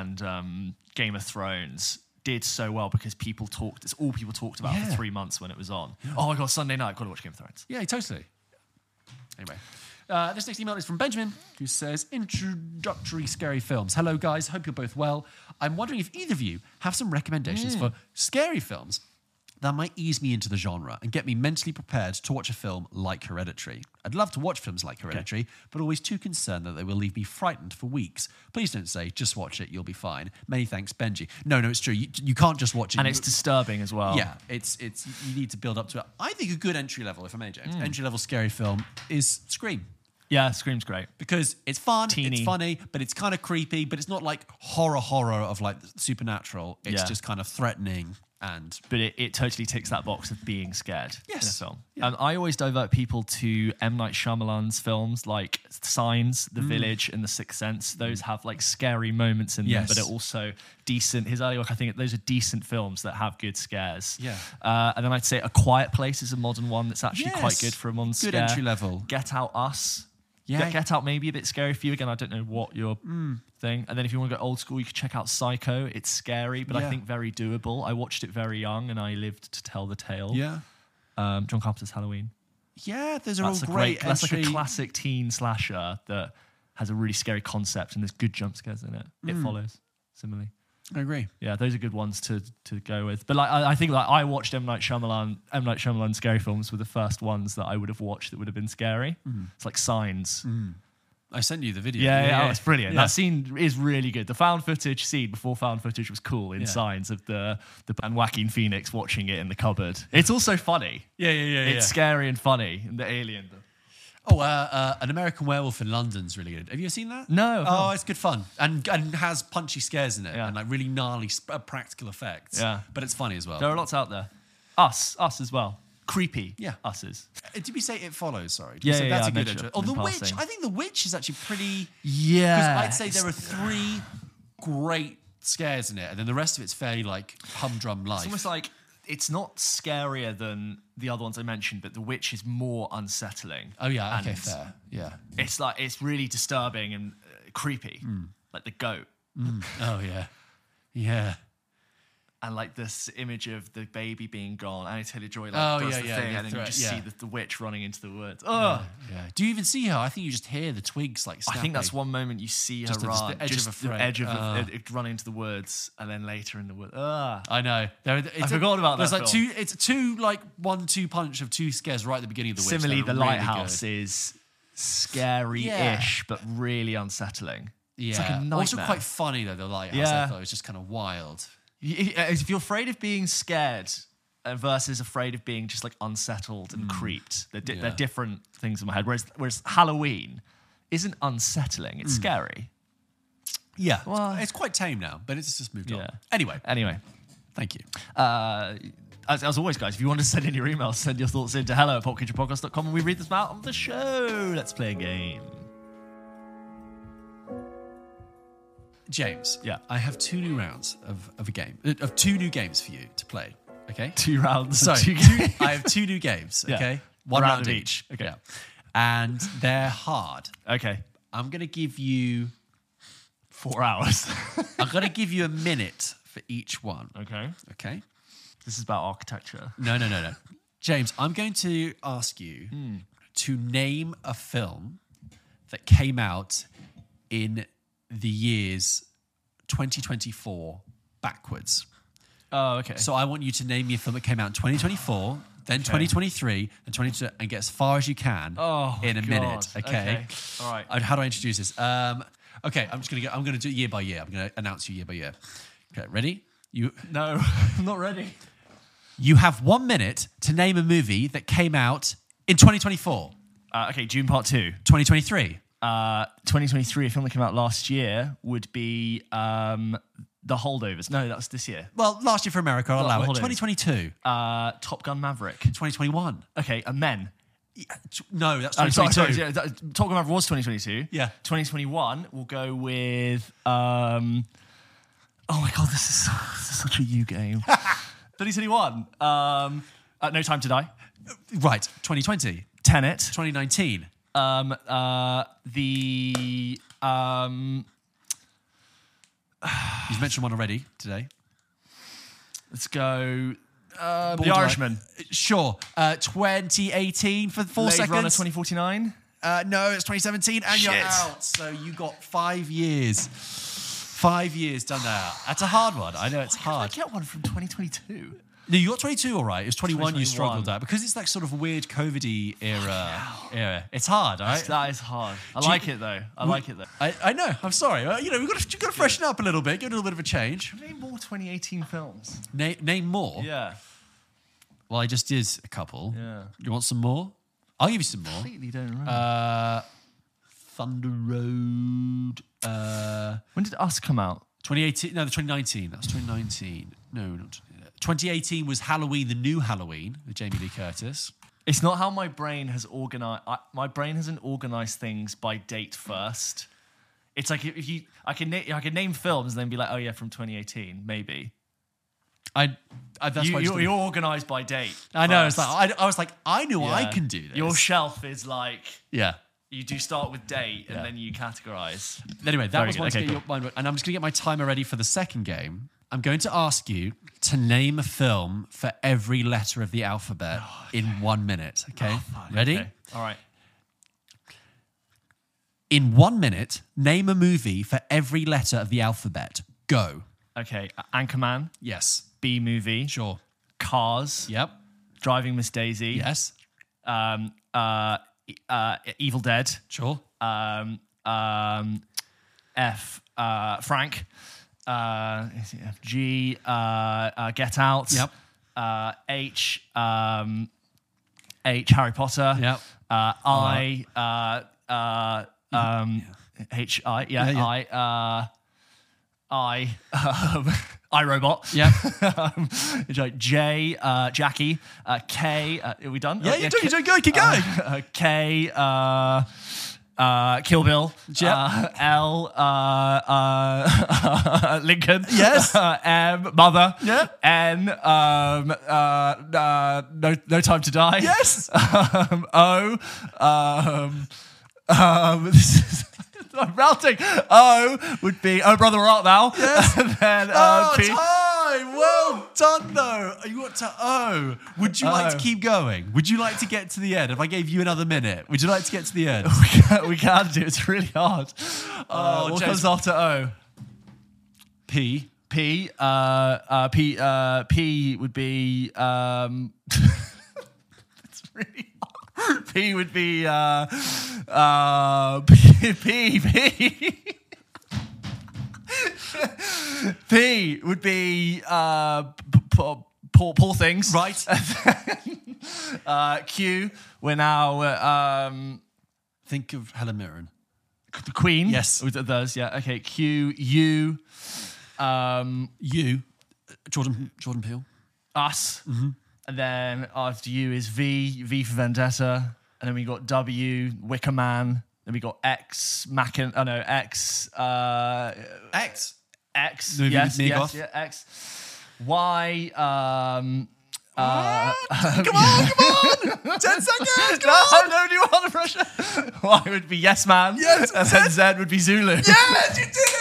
and Game of Thrones did so well because people talked. It's all people talked about for 3 months when it was on. Yeah. Oh my god, Sunday night, I've got to watch Game of Thrones.
Yeah, totally. Anyway, this next email is from Benjamin, who says, introductory scary films. Hello, guys. Hope you're both well. I'm wondering if either of you have some recommendations for scary films that might ease me into the genre and get me mentally prepared to watch a film like Hereditary. I'd love to watch films like Hereditary, but always too concerned that they will leave me frightened for weeks. Please don't say, just watch it, you'll be fine. Many thanks, Benji. No, it's true. You can't just watch it.
And it's disturbing as well.
Yeah, it's you need to build up to it. I think a good entry level, if I may, James, entry level scary film is Scream.
Yeah, Scream's great.
Because it's fun,
Teeny.
it's funny, but it's kind of creepy, but it's not like horror of like supernatural. It's just kind of threatening.
But it totally ticks that box of being scared in a film.
Yeah.
I always divert people to M. Night Shyamalan's films like Signs, The Village, and The Sixth Sense. Those have like scary moments in them, but are also decent. His early work, I think those are decent films that have good scares.
Yeah.
And then I'd say A Quiet Place is a modern one that's actually quite good for a modern scare.
Good entry level.
Get Out, Us.
Yeah.
Get Out maybe a bit scary for you. Again, I don't know what your thing. And then if you want to go old school, you could check out Psycho. It's scary, but I think very doable. I watched it very young and I lived to tell the tale.
Yeah.
John Carpenter's Halloween.
Yeah, those are all great.
That's like a classic teen slasher that has a really scary concept and there's good jump scares in it. It follows similarly.
I agree.
Yeah, those are good ones to go with. But like, I think like I watched M. Night Shyamalan scary films were the first ones that I would have watched that would have been scary. It's like Signs.
I sent you the video.
Yeah, it's brilliant. Yeah. That scene is really good. The found footage scene before found footage was cool in Signs of the and Joaquin Phoenix watching it in the cupboard. It's also funny.
Yeah.
It's scary and funny. And the alien.
An American Werewolf in London's really good. Have you ever seen that?
No.
Oh, it's good fun and has punchy scares in it and like really gnarly practical effects.
Yeah,
but it's funny as well.
There are lots out there. Us as well. Creepy.
Yeah,
Us's.
Did we say It Follows? Sorry.
That's
a good intro. Oh, The Witch. I think The Witch is actually pretty.
Yeah.
Because I'd say there are 3 great scares in it, and then the rest of it's fairly like humdrum life.
It's almost like. It's not scarier than the other ones I mentioned, but The Witch is more unsettling.
Oh yeah, okay, fair. Yeah,
it's really disturbing and creepy, like the goat.
Oh yeah.
And like this image of the baby being gone, Anya Taylor-Joy does the thing, and then you just see the witch running into the woods. Oh,
yeah. Do you even see her? I think you just hear the twigs like snapping.
I think that's one moment you see her
just
run,
the edge of
running into the woods, and then later in the woods.
I know. I
forgot about that.
There's like film. It's two like 1-2 punch of 2 scares right at the beginning of the witch.
Similarly, The Lighthouse is scary-ish, but really unsettling.
Yeah,
it's like a nightmare.
Also quite funny though. The Lighthouse, I thought it was just kind of wild.
If you're afraid of being scared versus afraid of being just like unsettled and creeped, they're different things in my head. Whereas Halloween isn't unsettling; it's scary.
Yeah, well, it's quite tame now, but it's just moved on. Anyway, thank you.
As always, guys, if you want to send in your emails, send your thoughts in to hello@popculturepodcast.com and we read them out on the show. Let's play a game.
James, I have 2 new rounds of a game, of 2 new games for you to play. Okay,
2 rounds.
Sorry, 2 games. I have 2 new games. Okay, 1 round of each.
Okay,
and they're hard.
Okay,
I'm gonna give you
4 hours.
I'm gonna give you a minute for each one. Okay.
This is about architecture.
No. James, I'm going to ask you to name a film that came out in the years 2024 backwards.
Oh, okay.
So I want you to name me a film that came out in 2024 then 2023, and 22, and get as far as you can in a minute. Okay.
All right.
How do I introduce this? Okay, I'm gonna do it year by year. I'm gonna announce you year by year. Okay, ready?
No, I'm not ready.
You have 1 minute to name a movie that came out in 2024.
Okay, Dune Part 2.
2023.
2023, a film that came out last year, would be The Holdovers. No, that's this year.
Well, last year for America, I'll allow it.
Holdovers.
2022.
Top Gun Maverick.
2021.
Okay, Men.
No, that's
Oh,
2022.
sorry. Top Gun Maverick was 2022.
Yeah.
2021, we'll go with... oh my God, this is such a you game. 2021. No Time to Die.
Right, 2020.
Tenet.
2019. You've mentioned one already today.
Let's go... The Irishman.
Sure. 2018 for 4
Blade
seconds.
Runner 2049.
No, it's 2017, and you're
Shit.
out. So you got 5 years. 5 years done that. That's a hard one. I know it's hard.
I get one from 2022.
No, you got 22 all right. It was 21 you
2021.
struggled at because it's like sort of weird COVID-y era. It's hard, all right?
That is hard. I like it though.
I know. I'm sorry. You've got to freshen up a little bit. Give it a little bit of a change.
Name more 2018 films.
Name more.
Yeah.
Well, I just did a couple.
Yeah.
You want some more? I'll give you some more.
Completely don't remember.
Thunder Road.
When did Us come out?
2018. No, the 2019. That was 2019. No, not 2018 was Halloween, the new Halloween with Jamie Lee Curtis.
It's not how my brain has organized. My brain hasn't organized things by date first. It's like if you, I can name films and then be like, oh yeah, from 2018, maybe.
That's
You're organized by date.
I know.
first.
It's like I was like, I know
Yeah.
I can do this.
Your shelf is like
yeah.
you do start with date and
Yeah.
then you categorize.
Anyway, that
Very
was
good.
one to
Okay,
get your mind. And I'm just going to get my timer ready for the second game. I'm going to ask you to name a film for every letter of the alphabet in 1 minute. Okay, ready?
Okay. All right.
In 1 minute, name a movie for every letter of the alphabet. Go.
Okay. Anchorman.
Yes.
B movie.
Sure.
Cars.
Yep.
Driving Miss Daisy.
Yes.
Evil Dead.
Sure.
Frank. G. Get Out.
Yep.
H. Harry Potter.
Yep.
I. H. I. Yeah.
Yeah.
iRobot.
Yep.
J. Jackie. K. Are we done?
Yeah, you're doing good. Keep going.
K. Kill Bill.
Yep.
L. Lincoln.
Yes.
M. Mother.
Yep.
N. No Time to Die.
Yes.
O. This is. I'm routing. O would be Oh Brother Where Art Thou?
Yes.
And then P.
Time. Well done, though. You got to O. Would you like to keep going? Would you like to get to the end? If I gave you another minute, would you like to get to the end?
We can't do it. It's really hard. What
James-
comes after O?
P.
P. P would be. It's really hard. P would be. P. P would be. Poor things.
Right.
Q. We're now.
Think of Helen Mirren.
The Queen.
Yes.
With those. Yeah. Okay. Q. U.
You. Jordan Peele.
Us. Mm-hmm. And then after U is V. V for Vendetta. And then we got W. Wicker Man. Then we got X. X.
X.
X.
Movie
Yes.
with
Yes.
Megoth.
Yeah. X. Y.
Come on! 10 seconds! Come on!
No, nobody want pressure. Y would be Yes Man.
Yes,
And then Z would be Zulu.
Yes, you did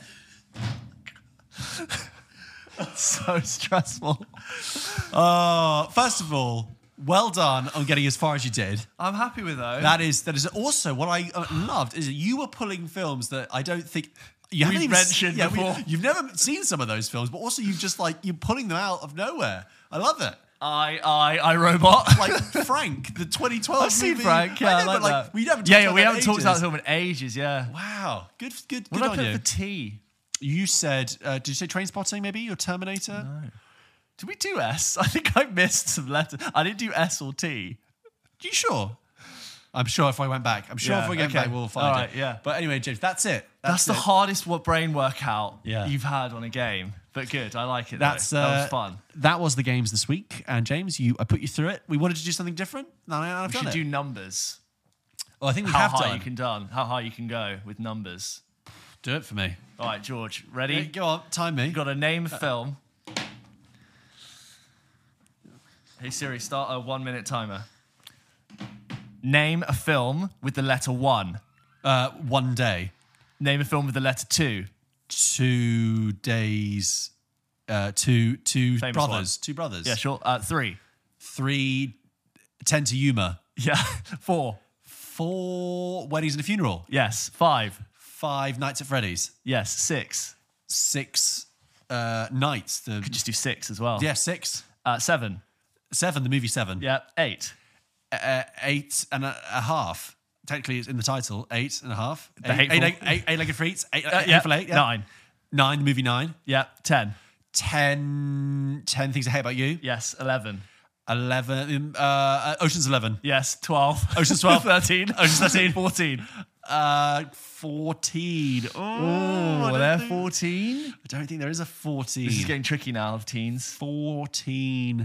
it!
So stressful.
First of all, well done on getting as far as you did.
I'm happy with those.
That is also what I loved is that you were pulling films that I don't think you haven't
We've
even
mentioned before.
You've never seen some of those films, but also you're pulling them out of nowhere. I love it.
I Robot.
Like Frank, the 2012
I've seen
movie.
Frank. Yeah, I
know,
like
but
that.
we haven't.
We
talked
haven't talked about
ages.
the film in ages. Yeah.
Wow, good
What did I
on
put
you.
for T?
You said, did you say Trainspotting? Maybe or Terminator?
No. Did we do S? I think I missed some letters. I didn't do S or T.
You sure? I'm sure if I went back, if we get back, we'll find
All right,
it.
yeah.
But anyway, James, that's it.
That's the
it.
hardest brain workout
Yeah.
you've had on a game. But good, I like it. That was fun.
That was the games this week. And James, I put you through it. We wanted to do something different. I've
We
done
should
it.
do numbers.
Well, I think we
How
have
high
done.
how high you can go with numbers.
Do it for me.
All right, George, ready?
Hey, go on, time me.
You've got to name a film. Hey Siri, start a 1-minute timer. Name a film with the letter 1.
1 day.
Name a film with the letter 2.
2 days. Two
Famous
brothers.
one.
2 brothers.
Yeah, sure. 3.
3 10 to Yuma.
Yeah. 4.
4 weddings and a funeral.
Yes. 5.
5 nights at Freddy's.
Yes. 6.
6 nights.
Could just do 6 as well.
Yeah, 6.
7.
7, the movie 7.
Yeah. 8.
8 and a half. Technically, it's in the title. 8 and a half.
The hateful-
Eight-legged freaks. Eight
yeah.
for eight. Yeah.
9.
9, the movie 9.
Yeah. 10.
10 things I hate about you.
Yes. 11.
11. Ocean's 11.
Yes. 12.
Ocean's 12.
13.
Ocean's 13.
14.
14.
Oh, they're 14.
I don't think there is a 14.
This is getting tricky now of teens.
14.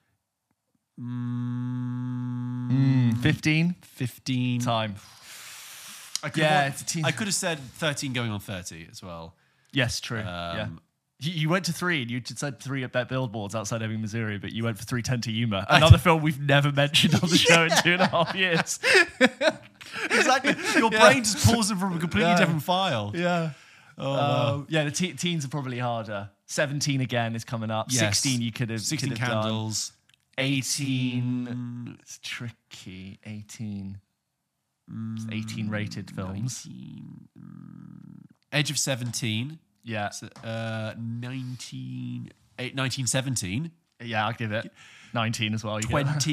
15.
15.
Time.
It's
a teen.
I could have said 13 going on 30 as well.
Yes, true. Yeah. You went to 3 and you said 3 at that billboards outside Ebbing, Missouri, but you went for 310 to Yuma. Another film we've never mentioned on the show in 2.5 years.
Exactly. Your brain just pulls them from a completely different file.
Yeah.
Oh,
yeah, the teens are probably harder. 17 again is coming up.
Yes.
16 you could have
16
could have done.
candles.
18. It's tricky. 18. It's 18 rated films.
19, Edge of 17.
Yeah.
1917.
Yeah, I'll give it 19 as well. You get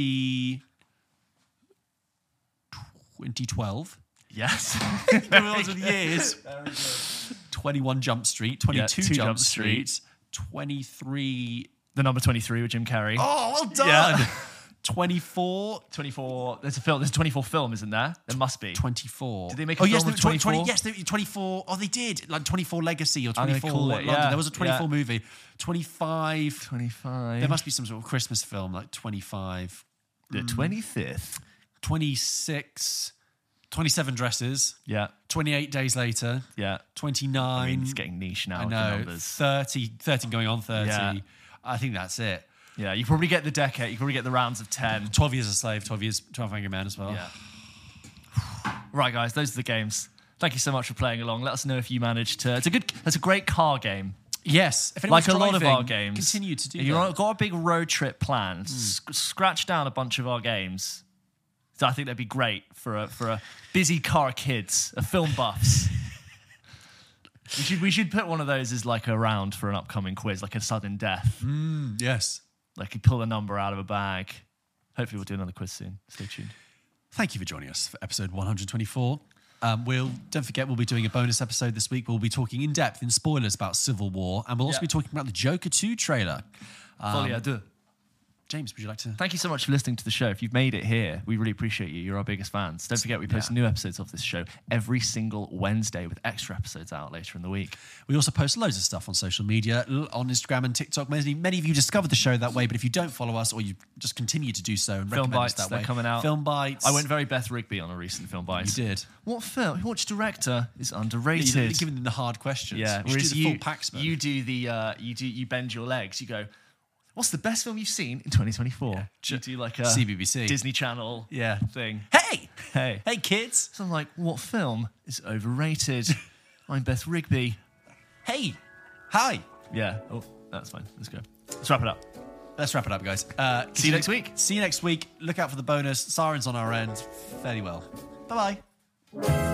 2012.
Yes.
Those are the years. 21 Jump Street. 22 Jump Street. 23.
The number 23 with Jim Carrey.
Oh, well done.
Yeah.
24.
24. There's a 24 film, isn't there? There must be.
24.
Did they make a film with 24?
Yes, 24. Oh, they did. Like 24 Legacy or
I'm gonna
24
call it,
London.
yeah,
There was a 24
yeah.
movie. 25.
25.
There must be some sort of Christmas film like 25.
The 25th.
26. 27 Dresses.
Yeah.
28 Days Later.
Yeah.
29.
I mean, it's getting niche now
I
with
know.
the numbers.
13 going on 30.
Yeah.
I think that's it.
Yeah, you probably get the decade. You probably get the rounds of 10.
12 Years a Slave. 12 Angry Men as well.
Yeah. Right, guys, those are the games. Thank you so much for playing along. Let us know if you managed to. That's a great car game.
Yes. If
Like
anyone's
a lot of
driving,
our games.
continue to do
If you've
that.
got a big road trip planned, scratch down a bunch of our games. So I think that'd be great for a busy car of kids, a film buffs. we should put one of those as like a round for an upcoming quiz, like a sudden death.
Yes.
Like you pull a number out of a bag. Hopefully we'll do another quiz soon. Stay tuned.
Thank you for joining us for episode 124. Don't forget, we'll be doing a bonus episode this week. We'll be talking in depth in spoilers about Civil War, and we'll also be talking about the Joker 2 trailer.
Folie à deux.
James, would you like to?
Thank you so much for listening to the show. If you've made it here, we really appreciate you. You're our biggest fans. Don't forget, we post new episodes of this show every single Wednesday with extra episodes out later in the week.
We also post loads of stuff on social media, on Instagram and TikTok. Many of you discovered the show that way, but if you don't follow us or you just continue to do so and
Film
recommend us
Bites,
that
they're
way.
coming out.
Film Bites.
I went very Beth Rigby on a recent Film Bites.
You did.
Which director is underrated?
You're giving them the hard questions.
Yeah,
We should
whereas
do the full Paxman.
you bend your legs. You go, what's the best film you've seen in 2024?
Yeah.
You do like a
CBBC.
Disney Channel thing.
Hey, kids.
So I'm like, what film is overrated? I'm Beth Rigby.
Hey. Hi.
Yeah. Oh, that's fine. Let's go. Let's wrap it up.
Let's wrap it up, guys.
See you next week.
See you next week. Look out for the bonus. Sirens on our end. Fairly well. Bye-bye.